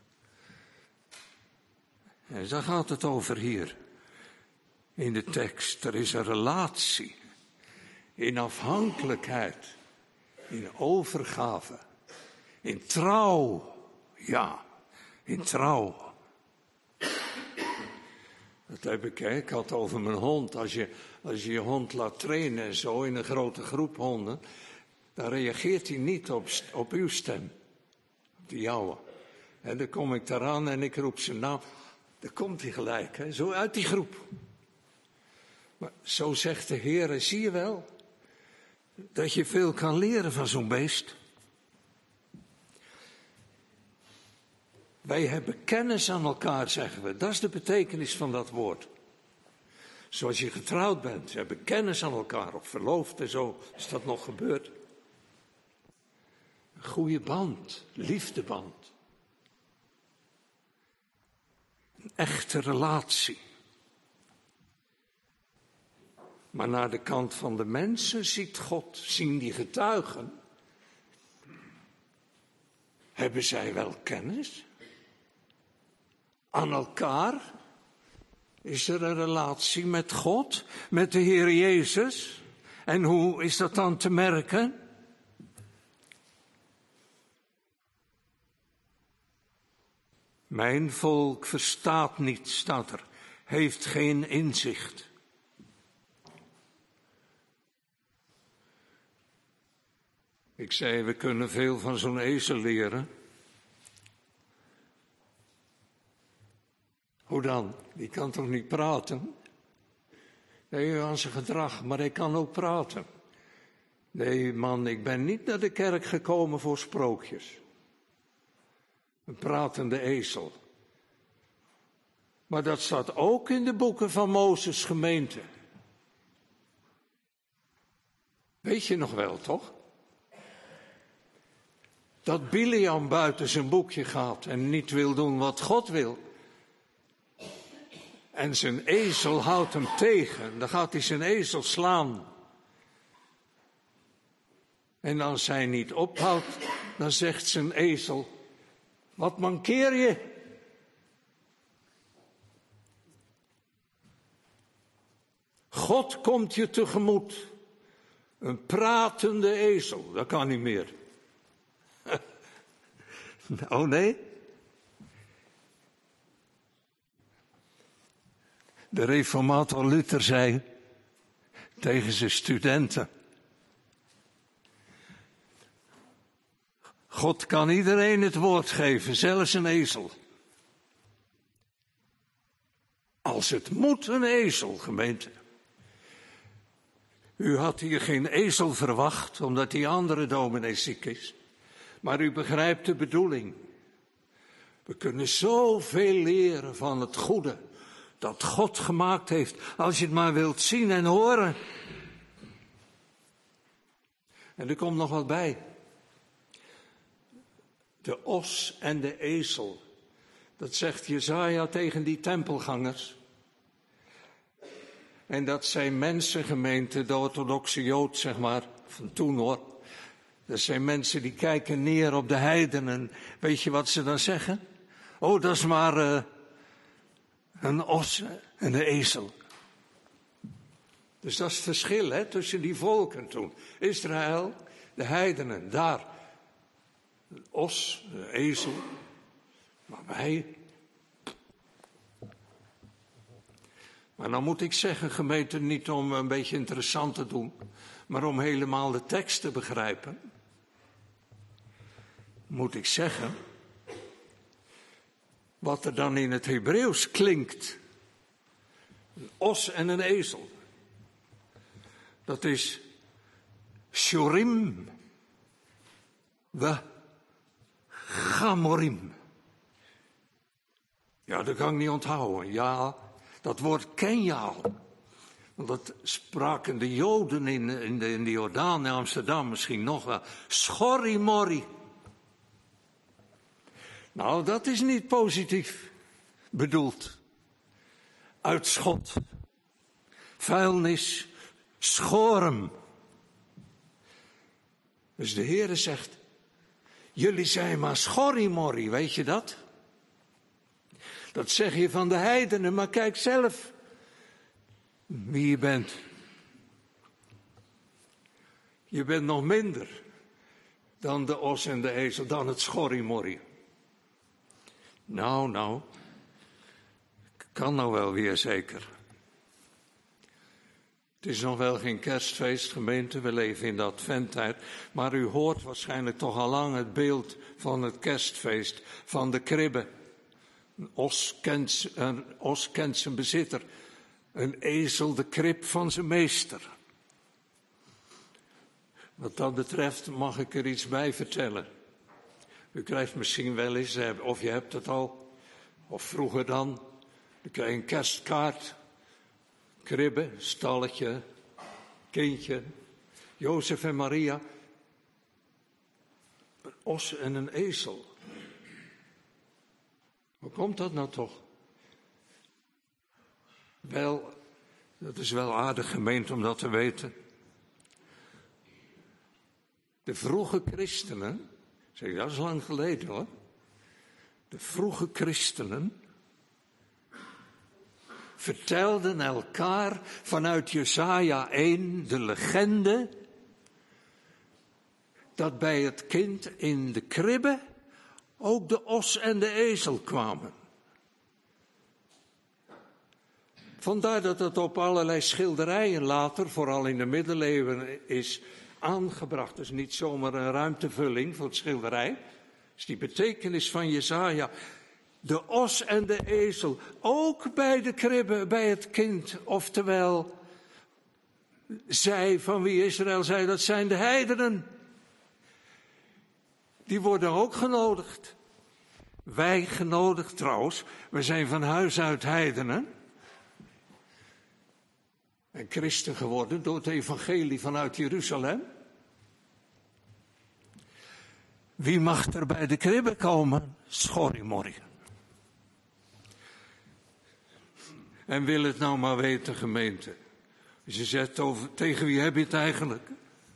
En daar gaat het over hier in de tekst. Er is een relatie in afhankelijkheid. In overgave. In trouw. Ja, in trouw. Dat heb ik, hè? Ik had het over mijn hond. Als je hond laat trainen en zo in een grote groep honden, dan reageert hij niet op uw stem. Op die jouwe. En dan kom ik daaraan en ik roep zijn naam. Dan komt hij gelijk, hè? Zo uit die groep. Maar zo zegt de Heer, zie je wel, dat je veel kan leren van zo'n beest. Wij hebben kennis aan elkaar, zeggen we. Dat is de betekenis van dat woord. Zoals je getrouwd bent, we hebben kennis aan elkaar, of verloofd en zo, is dat nog gebeurd. Een goede band, liefdeband. Een echte relatie. Maar naar de kant van de mensen ziet God, zien die getuigen. Hebben zij wel kennis? Aan elkaar? Is er een relatie met God, met de Heer Jezus? En hoe is dat dan te merken? Mijn volk verstaat niet, staat er, heeft geen inzicht. Ik zei, we kunnen veel van zo'n ezel leren. Hoe dan? Die kan toch niet praten? Nee, aan zijn gedrag, maar hij kan ook praten. Nee, man, ik ben niet naar de kerk gekomen voor sprookjes. Een pratende ezel. Maar dat staat ook in de boeken van Mozes' gemeente. Weet je nog wel, toch? Dat Bileam buiten zijn boekje gaat en niet wil doen wat God wil. En zijn ezel houdt hem tegen. Dan gaat hij zijn ezel slaan. En als hij niet ophoudt, dan zegt zijn ezel, wat mankeer je? God komt je tegemoet. Een pratende ezel, dat kan niet meer. Oh nee? De reformator Luther zei tegen zijn studenten: God kan iedereen het woord geven, zelfs een ezel. Als het moet, een ezel, gemeente. U had hier geen ezel verwacht, omdat die andere dominee ziek is. Maar u begrijpt de bedoeling. We kunnen zoveel leren van het goede dat God gemaakt heeft, als je het maar wilt zien en horen. En er komt nog wat bij. De os en de ezel. Dat zegt Jesaja tegen die tempelgangers. En dat zijn mensen, gemeente, de orthodoxe Jood, zeg maar, van toen hoor. Dat zijn mensen die kijken neer op de heidenen. Weet je wat ze dan zeggen? Oh, dat is maar een os en een ezel. Dus dat is het verschil, hè, tussen die volken toen. Israël, de heidenen, daar. Een os, een ezel. Maar wij. Maar dan moet ik zeggen, gemeente, niet om een beetje interessant te doen, maar om helemaal de tekst te begrijpen. Moet ik zeggen, wat er dan in het Hebreeuws klinkt. Een os en een ezel. Dat is Shurim we Gamorim. Ja, dat kan ik niet onthouden. Ja, dat woord ken je al. Want dat spraken de Joden in de Jordaan in Amsterdam misschien nog wel. Schorrimorri. Nou, dat is niet positief bedoeld. Uitschot. Vuilnis. Schorum. Dus de Heere zegt, jullie zijn maar schorrimorri, weet je dat? Dat zeg je van de heidenen, maar kijk zelf wie je bent. Je bent nog minder. dan de os en de ezel, dan het schorrimorrie. Nou, kan nou wel weer zeker. Het is nog wel geen kerstfeest, gemeente, we leven in de adventtijd, maar u hoort waarschijnlijk toch al lang het beeld van het kerstfeest, van de kribbe. Een os kent zijn bezitter, een ezel de krib van zijn meester. Wat dat betreft mag ik er iets bij vertellen. U krijgt misschien wel eens, of je hebt het al, of vroeger dan krijg je een kerstkaart, kribbe, stalletje, kindje, Jozef en Maria, een os en een ezel. Hoe komt dat nou toch? Wel, dat is wel aardig gemeend om dat te weten. De vroege christenen, zeg, dat is lang geleden hoor. De vroege christenen vertelden elkaar vanuit Jesaja 1 de legende dat bij het kind in de kribbe ook de os en de ezel kwamen. Vandaar dat het op allerlei schilderijen later, vooral in de middeleeuwen, is aangebracht. Dus niet zomaar een ruimtevulling voor het schilderij. Dat is die betekenis van Jesaja. De os en de ezel, ook bij de kribbe, bij het kind. Oftewel, zij van wie Israël zei, dat zijn de heidenen. Die worden ook genodigd. Wij genodigd trouwens, we zijn van huis uit heidenen. En christen geworden door het evangelie vanuit Jeruzalem. Wie mag er bij de kribbe komen? Schorrimorrie. En wil het nou maar weten, gemeente. Als je zegt tegen wie heb je het eigenlijk?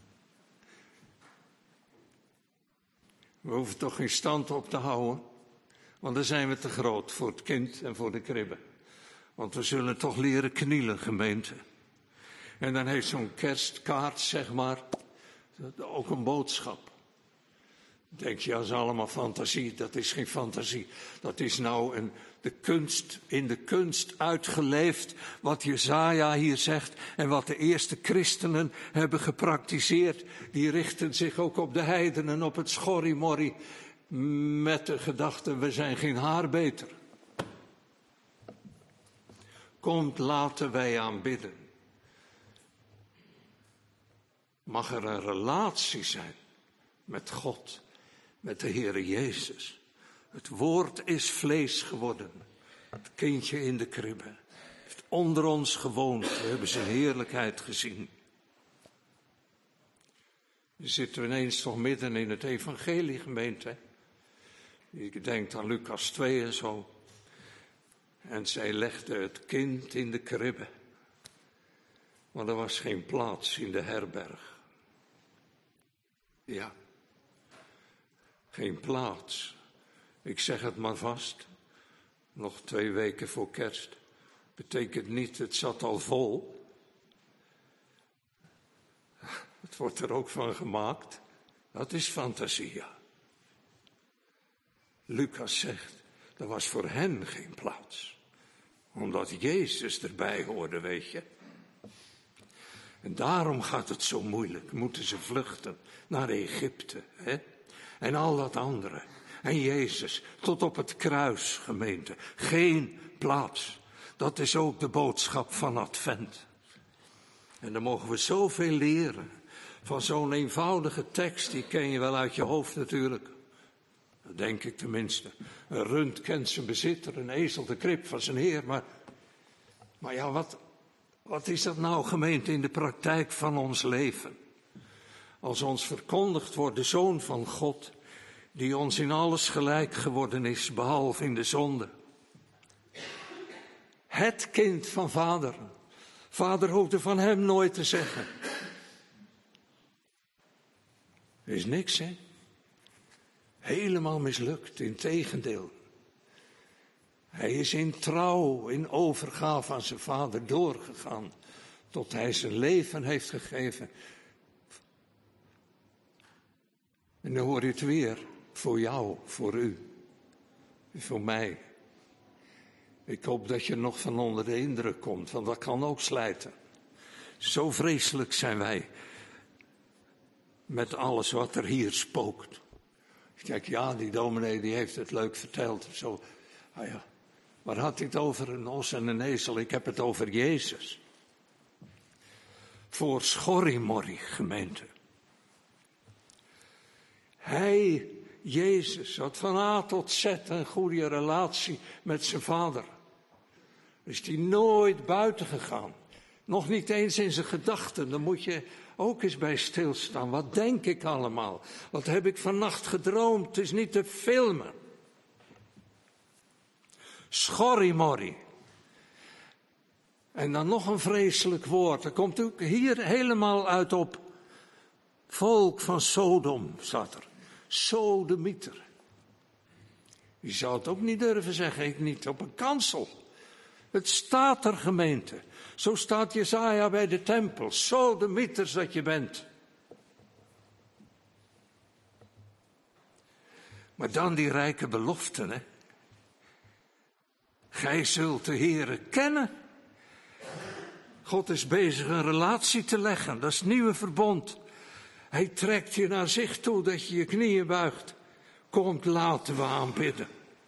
We hoeven toch geen stand op te houden. Want dan zijn we te groot voor het kind en voor de kribbe. Want we zullen toch leren knielen, gemeente. En dan heeft zo'n kerstkaart, zeg maar, ook een boodschap. Dan denk je, dat is allemaal fantasie. Dat is geen fantasie. Dat is nou in de kunst uitgeleefd wat Jesaja hier zegt en wat de eerste christenen hebben gepraktiseerd. Die richten zich ook op de heidenen, op het schorrimorrie, met de gedachte, we zijn geen haar beter. Komt, laten wij aanbidden. Mag er een relatie zijn met God, met de Heere Jezus. Het woord is vlees geworden. Het kindje in de kribbe heeft onder ons gewoond. We hebben zijn heerlijkheid gezien. Nu zitten we ineens toch midden in het evangelie, gemeente. Ik denk aan Lucas 2 en zo. En zij legde het kind in de kribbe. Maar er was geen plaats in de herberg. Ja, geen plaats. Ik zeg het maar vast. Nog 2 weken voor kerst. Betekent niet, het zat al vol. Het wordt er ook van gemaakt. Dat is fantasie, ja. Lucas zegt, er was voor hen geen plaats. Omdat Jezus erbij hoorde, weet je. En daarom gaat het zo moeilijk. Moeten ze vluchten naar Egypte, hè? En al dat andere. En Jezus, tot op het kruis, gemeente. Geen plaats. Dat is ook de boodschap van Advent. En dan mogen we zoveel leren. Van zo'n eenvoudige tekst, die ken je wel uit je hoofd natuurlijk. Dat denk ik tenminste. Een rund kent zijn bezitter, een ezel de krib van zijn heer. Maar ja, wat is dat nou, gemeente, in de praktijk van ons leven? Als ons verkondigd wordt de Zoon van God, die ons in alles gelijk geworden is, behalve in de zonde. Het kind van vader. Vader hoefde van hem nooit te zeggen. Er is niks, hè? Helemaal mislukt, integendeel. Hij is in trouw, in overgave aan zijn vader doorgegaan, tot hij zijn leven heeft gegeven En dan hoor je het weer. Voor jou, voor u. Voor mij. Ik hoop dat je nog van onder de indruk komt, want dat kan ook slijten. Zo vreselijk zijn wij. Met alles wat er hier spookt. Kijk, ja, die dominee die heeft het leuk verteld. Zo. Ah ja, waar had hij het over? Een os en een ezel. Ik heb het over Jezus. Voor schorrimorrie, gemeente. Hij, Jezus, had van A tot Z een goede relatie met zijn vader. Is hij nooit buiten gegaan. Nog niet eens in zijn gedachten. Dan moet je ook eens bij stilstaan. Wat denk ik allemaal? Wat heb ik vannacht gedroomd? Het is niet te filmen. Schorrimorrie. En dan nog een vreselijk woord. Dat komt ook hier helemaal uit op. Volk van Sodom, staat er. Sodemieter. Wie zou het ook niet durven zeggen? Ik niet. Op een kansel. Het staat er, gemeente. Zo staat Jesaja bij de tempel. Sodemieters dat je bent. Maar dan die rijke beloften, hè. Gij zult de Heere kennen. God is bezig een relatie te leggen. Dat is het nieuwe verbond. Hij trekt je naar zich toe dat je je knieën buigt. Komt, laten we aanbidden.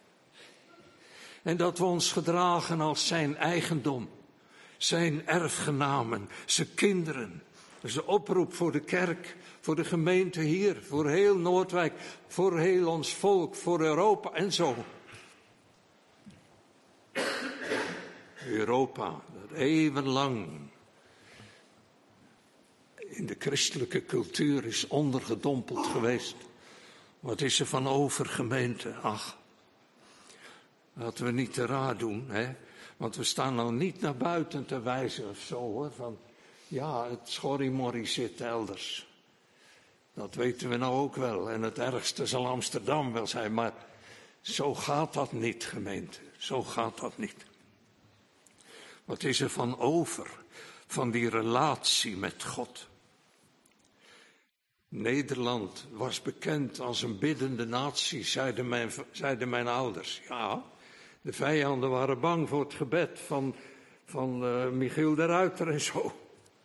En dat we ons gedragen als zijn eigendom. Zijn erfgenamen, zijn kinderen. Dat is de oproep voor de kerk, voor de gemeente hier, voor heel Noordwijk, voor heel ons volk, voor Europa en zo. Europa, dat eeuwenlang in de christelijke cultuur is ondergedompeld geweest. Wat is er van over, gemeente? Ach, laten we niet te raar doen, hè? Want we staan nou niet naar buiten te wijzen of zo, hoor. Van, ja, het schorrimorrie zit elders. Dat weten we nou ook wel. En het ergste zal Amsterdam wel zijn. Maar zo gaat dat niet, gemeente. Zo gaat dat niet. Wat is er van over, van die relatie met God? Nederland was bekend als een biddende natie, zeiden mijn ouders. Ja, de vijanden waren bang voor het gebed van Michiel de Ruiter en zo.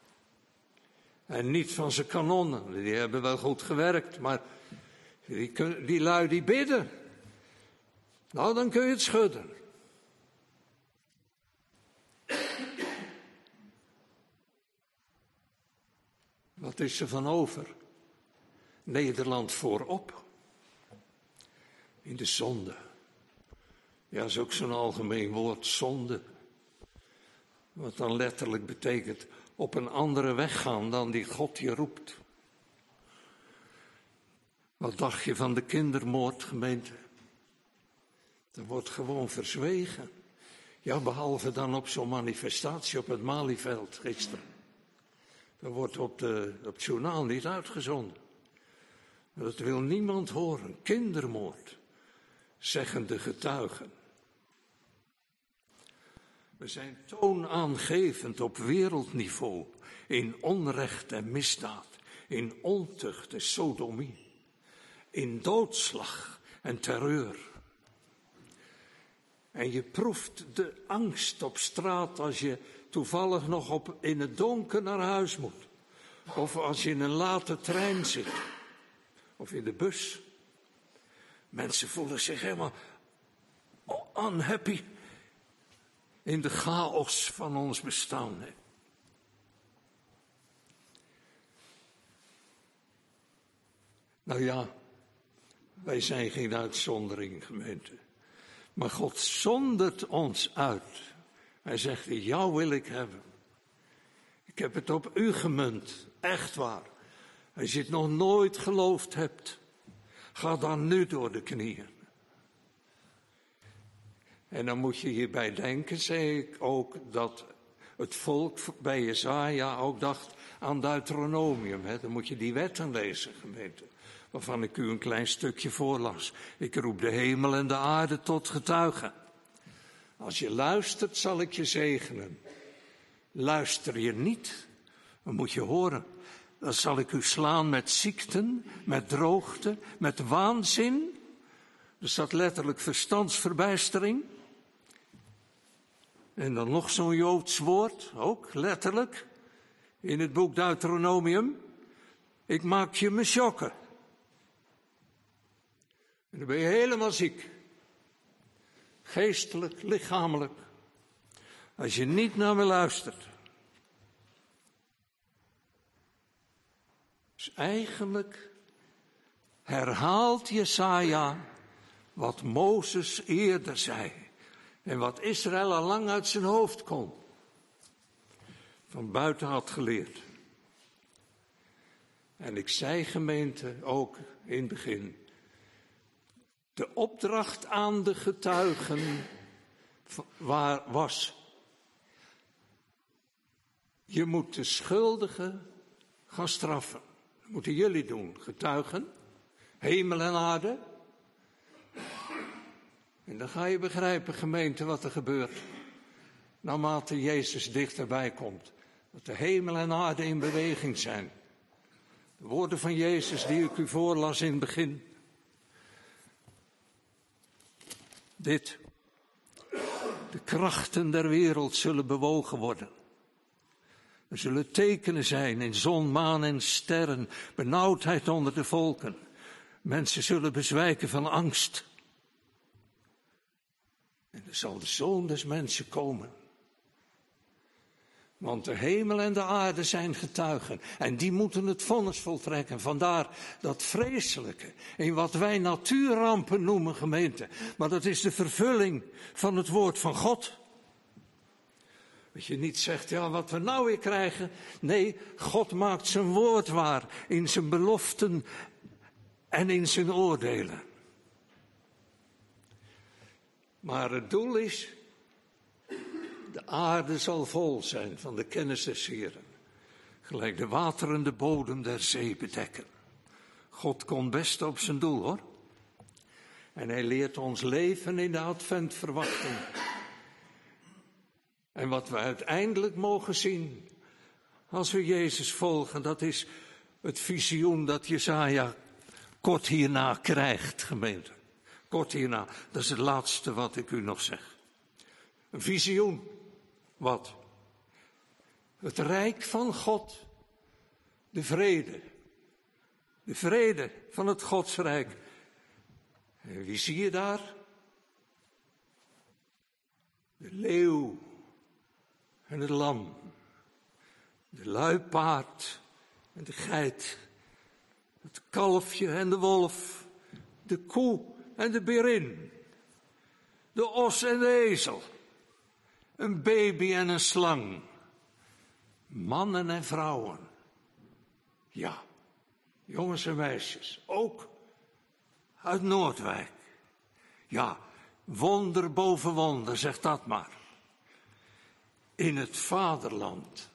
En niet van zijn kanonnen. Die hebben wel goed gewerkt, maar die lui die bidden. Nou, dan kun je het schudden. Wat is er van over? Nederland voorop. In de zonde. Ja, dat is ook zo'n algemeen woord, zonde. Wat dan letterlijk betekent op een andere weg gaan dan die God je roept. Wat dacht je van de kindermoord, gemeente? Dat wordt gewoon verzwegen. Ja, behalve dan op zo'n manifestatie op het Malieveld gisteren. Dat wordt op het journaal niet uitgezonden. Dat wil niemand horen. Kindermoord, zeggen de getuigen. We zijn toonaangevend op wereldniveau in onrecht en misdaad, in ontucht en sodomie, in doodslag en terreur. En je proeft de angst op straat als je toevallig nog in het donker naar huis moet. Of als je in een late trein zit. Of in de bus. Mensen voelen zich helemaal unhappy in de chaos van ons bestaan. Hè. Nou ja, wij zijn geen uitzondering, gemeente. Maar God zondert ons uit. Hij zegt, jou wil ik hebben. Ik heb het op u gemunt, echt waar. Als je het nog nooit geloofd hebt, ga dan nu door de knieën. En dan moet je hierbij denken, zei ik ook, dat het volk bij Jesaja ook dacht aan Deuteronomium. Hè. Dan moet je die wetten lezen, gemeente, waarvan ik u een klein stukje voorlas. Ik roep de hemel en de aarde tot getuigen. Als je luistert, zal ik je zegenen. Luister je niet, dan moet je horen. dan zal ik u slaan met ziekten, met droogte, met waanzin. Er staat letterlijk verstandsverbijstering. En dan nog zo'n Joods woord, ook letterlijk, in het boek Deuteronomium. Ik maak je me sjokken. En dan ben je helemaal ziek. Geestelijk, lichamelijk. Als je niet naar me luistert. Dus eigenlijk herhaalt Jesaja wat Mozes eerder zei. En wat Israël al lang uit zijn hoofd kon. Van buiten had geleerd. En ik zei gemeente ook in het begin. De opdracht aan de getuigen was. Je moet de schuldigen gaan straffen. Dat moeten jullie doen, getuigen. Hemel en aarde. En dan ga je begrijpen, gemeente, wat er gebeurt. Naarmate Jezus dichterbij komt. Dat de hemel en aarde in beweging zijn. De woorden van Jezus die ik u voorlas in het begin. Dit. De krachten der wereld zullen bewogen worden. Er zullen tekenen zijn in zon, maan en sterren. Benauwdheid onder de volken. Mensen zullen bezwijken van angst. En er zal de Zoon des Mensen komen. Want de hemel en de aarde zijn getuigen. En die moeten het vonnis voltrekken. Vandaar dat vreselijke. In wat wij natuurrampen noemen, gemeente. Maar dat is de vervulling van het woord van God. Dat je niet zegt, ja, wat we nou weer krijgen. Nee, God maakt zijn woord waar. In zijn beloften en in zijn oordelen. Maar het doel is, de aarde zal vol zijn van de kennis des Heren. Gelijk de wateren de bodem der zee bedekken. God komt best op zijn doel, hoor. En hij leert ons leven in de adventverwachting. En wat we uiteindelijk mogen zien, als we Jezus volgen, dat is het visioen dat Jesaja kort hierna krijgt, gemeente. Kort hierna, dat is het laatste wat ik u nog zeg. Een visioen. Wat? Het rijk van God. De vrede. De vrede van het Godsrijk. En wie zie je daar? De leeuw en het lam. De luipaard en de geit. Het kalfje en de wolf. De koe en de berin. De os en de ezel. Een baby en een slang. Mannen en vrouwen. Ja, jongens en meisjes. Ook uit Noordwijk. Ja, wonder boven wonder, zeg dat maar. In het vaderland.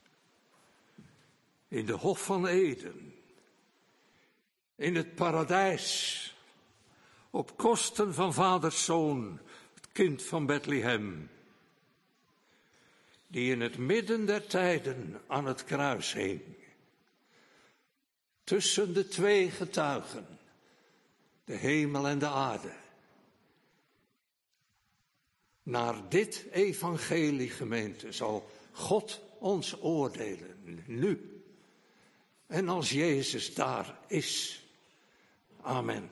In de Hof van Eden. In het paradijs. Op kosten van vaders zoon, het kind van Bethlehem. Die in het midden der tijden aan het kruis hing. Tussen de twee getuigen, de hemel en de aarde. Naar dit evangelie, gemeente, zal God ons oordelen, nu. En als Jezus daar is. Amen.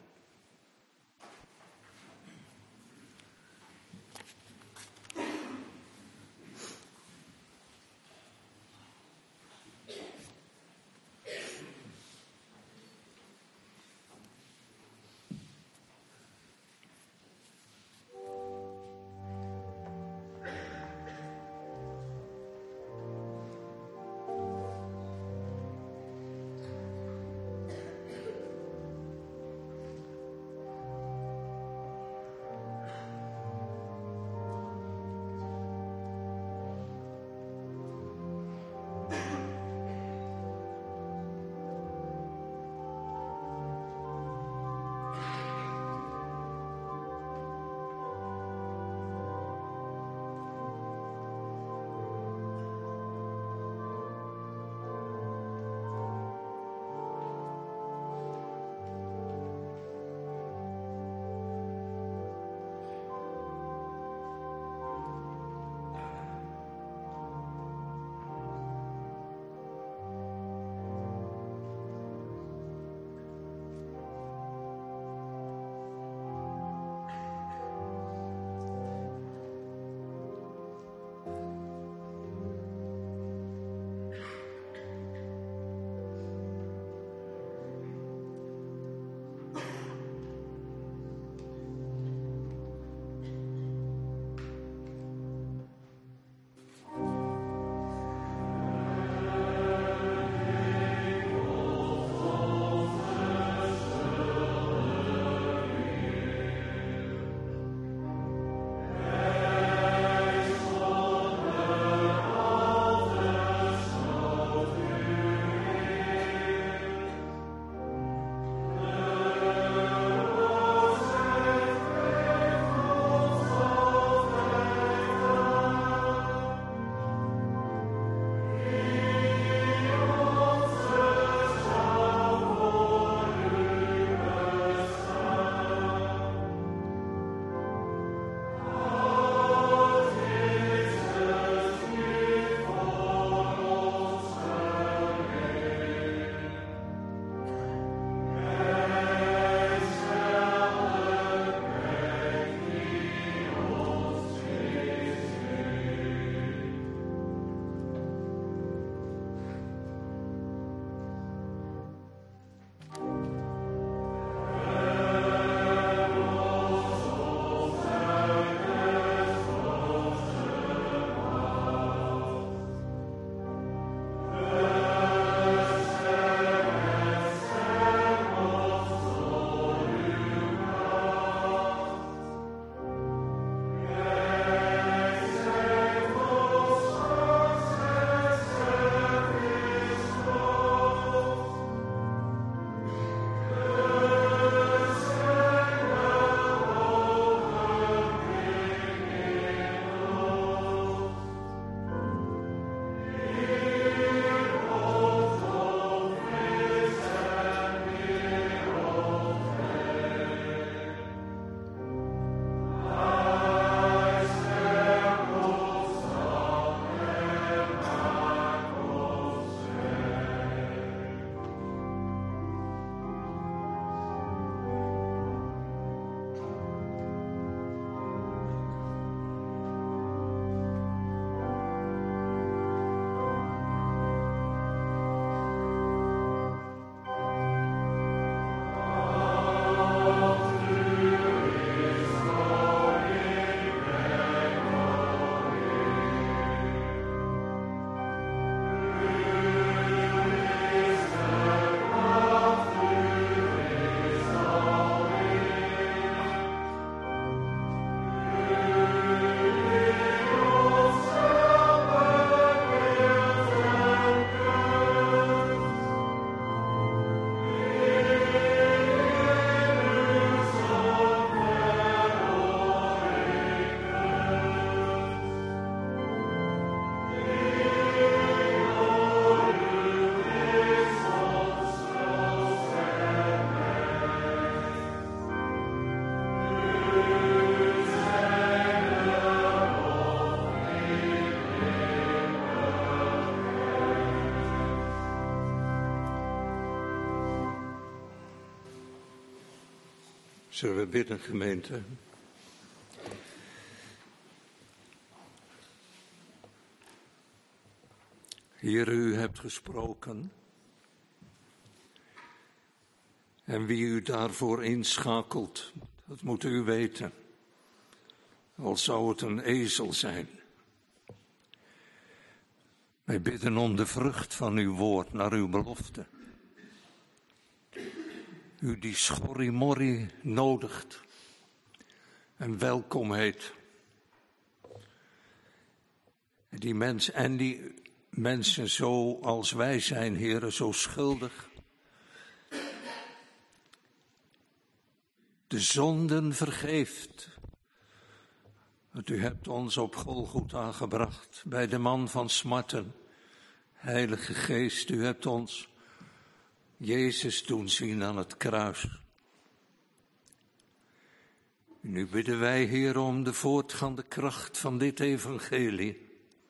Zullen we bidden, gemeente? Heer, u hebt gesproken. En wie u daarvoor inschakelt, dat moet u weten. Al zou het een ezel zijn. Wij bidden om de vrucht van uw woord naar uw belofte. U die schorrimorrie nodigt en welkom heet. Die mensen zoals wij zijn, heren, zo schuldig. De zonden vergeeft. Want u hebt ons op Golgotha gebracht, bij de man van smarten. Heilige Geest, u hebt ons Jezus doen zien aan het kruis. Nu bidden wij, Heer, om de voortgaande kracht van dit evangelie.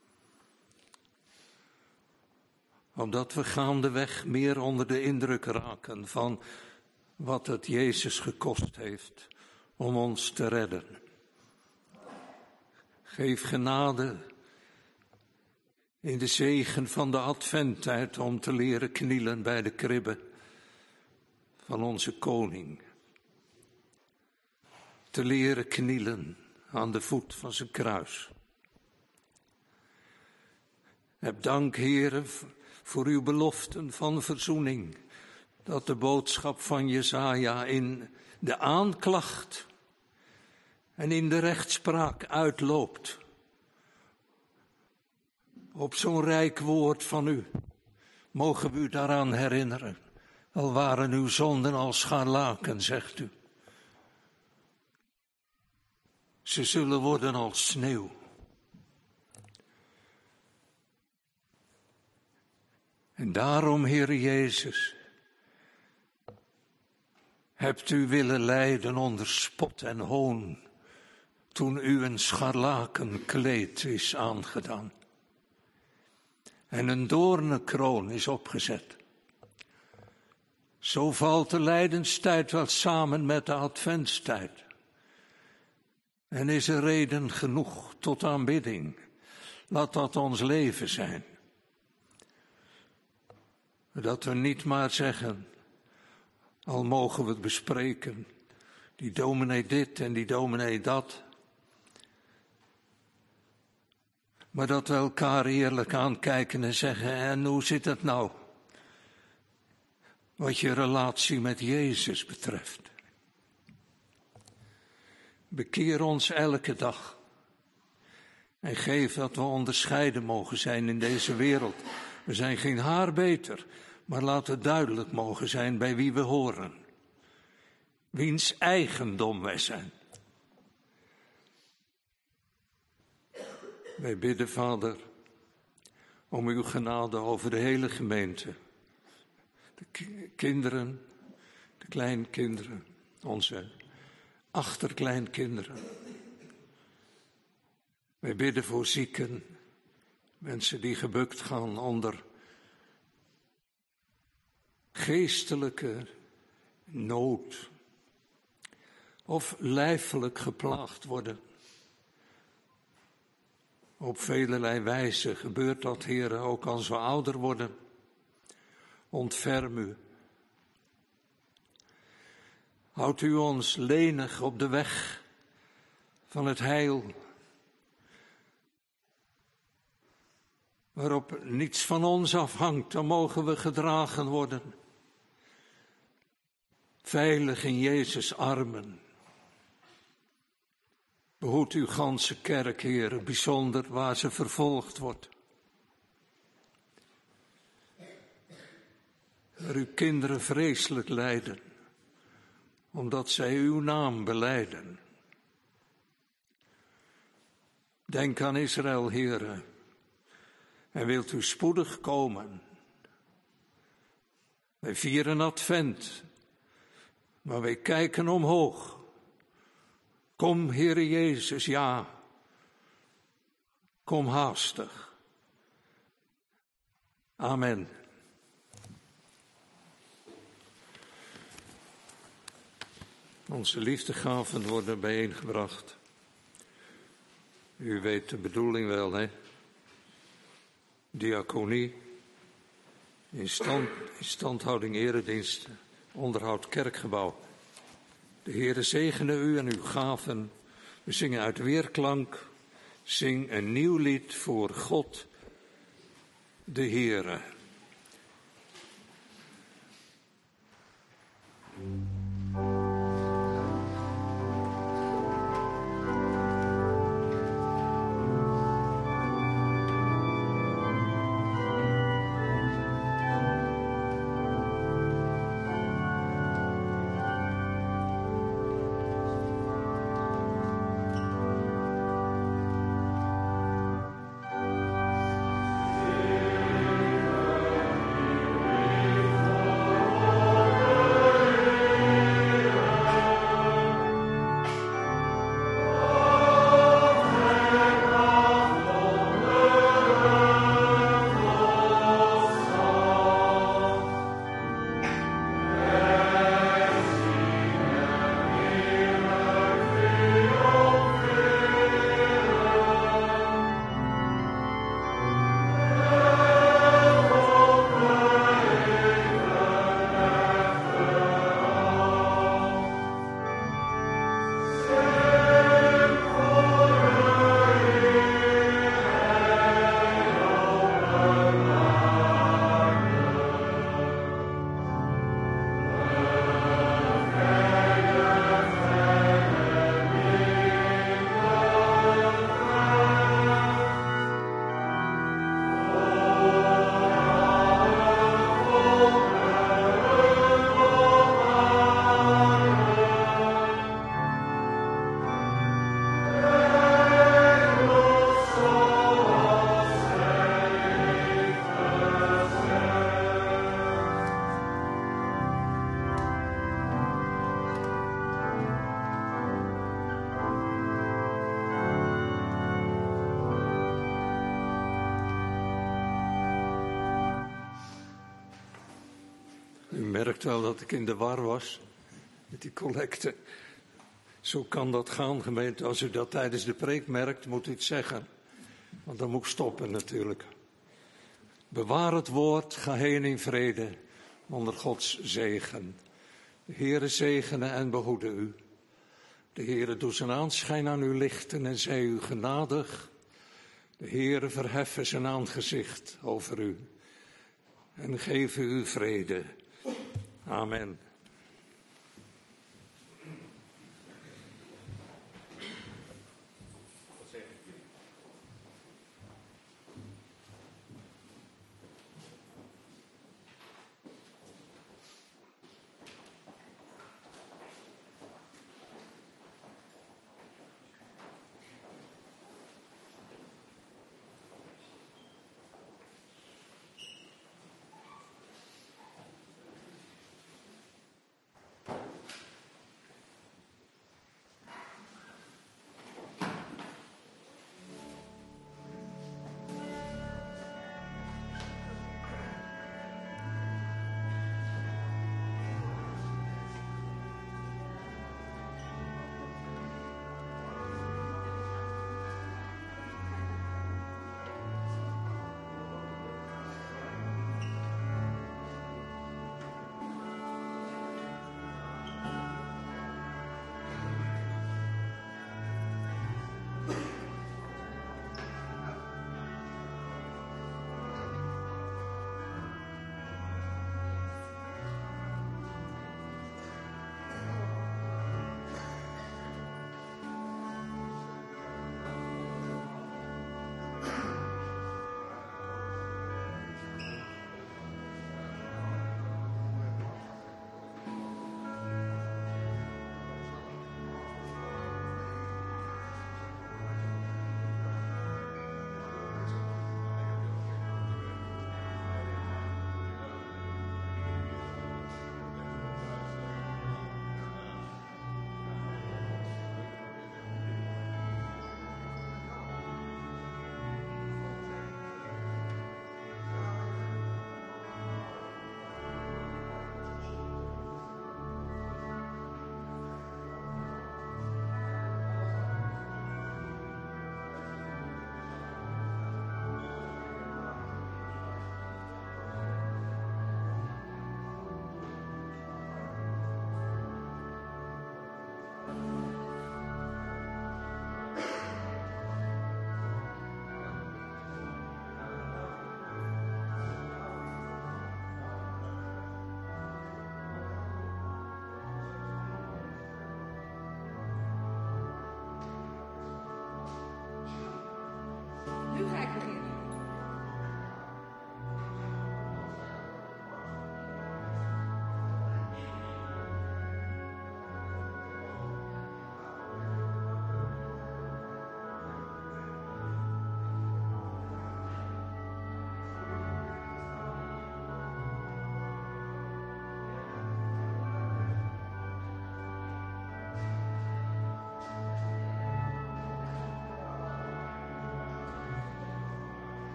Omdat we gaandeweg meer onder de indruk raken van wat het Jezus gekost heeft om ons te redden. Geef genade in de zegen van de adventtijd om te leren knielen bij de kribbe van onze koning. Te leren knielen aan de voet van zijn kruis. Heb dank, Heere, voor uw beloften van verzoening, dat de boodschap van Jesaja in de aanklacht en in de rechtspraak uitloopt. Op zo'n rijk woord van u mogen we u daaraan herinneren. Al waren uw zonden als scharlaken, zegt u. Ze zullen worden als sneeuw. En daarom, Heere Jezus, hebt u willen lijden onder spot en hoon, toen u een scharlakenkleed is aangedaan. En een doornenkroon is opgezet. Zo valt de lijdenstijd wel samen met de adventstijd. En is er reden genoeg tot aanbidding. Laat dat ons leven zijn. Dat we niet maar zeggen, al mogen we het bespreken, die dominee dit en die dominee dat. Maar dat we elkaar eerlijk aankijken en zeggen, en hoe zit het nou? Wat je relatie met Jezus betreft. Bekeer ons elke dag. En geef dat we onderscheiden mogen zijn in deze wereld. We zijn geen haar beter, maar laat het duidelijk mogen zijn bij wie we horen. Wiens eigendom wij zijn. Wij bidden, Vader, om uw genade over de hele gemeente. De kinderen, de kleinkinderen, onze achterkleinkinderen. Wij bidden voor zieken, mensen die gebukt gaan onder geestelijke nood of lijfelijk geplaagd worden. Op velelei wijze gebeurt dat, Heere, ook als we ouder worden. Ontferm u. Houdt u ons lenig op de weg van het heil, waarop niets van ons afhangt, dan mogen we gedragen worden. Veilig in Jezus' armen. Behoed uw ganse kerk, Heer, bijzonder waar ze vervolgd wordt. Waar uw kinderen vreselijk lijden, omdat zij uw naam belijden. Denk aan Israël, Heere, en wilt u spoedig komen. Wij vieren Advent, maar wij kijken omhoog. Kom, Heere Jezus, ja, kom haastig. Amen. Onze liefdegaven worden bijeengebracht. U weet de bedoeling wel, hè? Diaconie, instandhouding eredienst, onderhoud kerkgebouw. De Heere zegene u en uw gaven. We zingen uit weerklank. Zing een nieuw lied voor God, de Heere. U merkt wel dat ik in de war was met die collecte. Zo kan dat gaan, gemeente. Als u dat tijdens de preek merkt, moet u het zeggen. Want dan moet ik stoppen natuurlijk. Bewaar het woord, ga heen in vrede, onder Gods zegen. De Heere zegene en behoede u. De Heere doet zijn aanschijn aan u lichten en zij u genadig. De Heere verheffen zijn aangezicht over u en geven u vrede. Amen.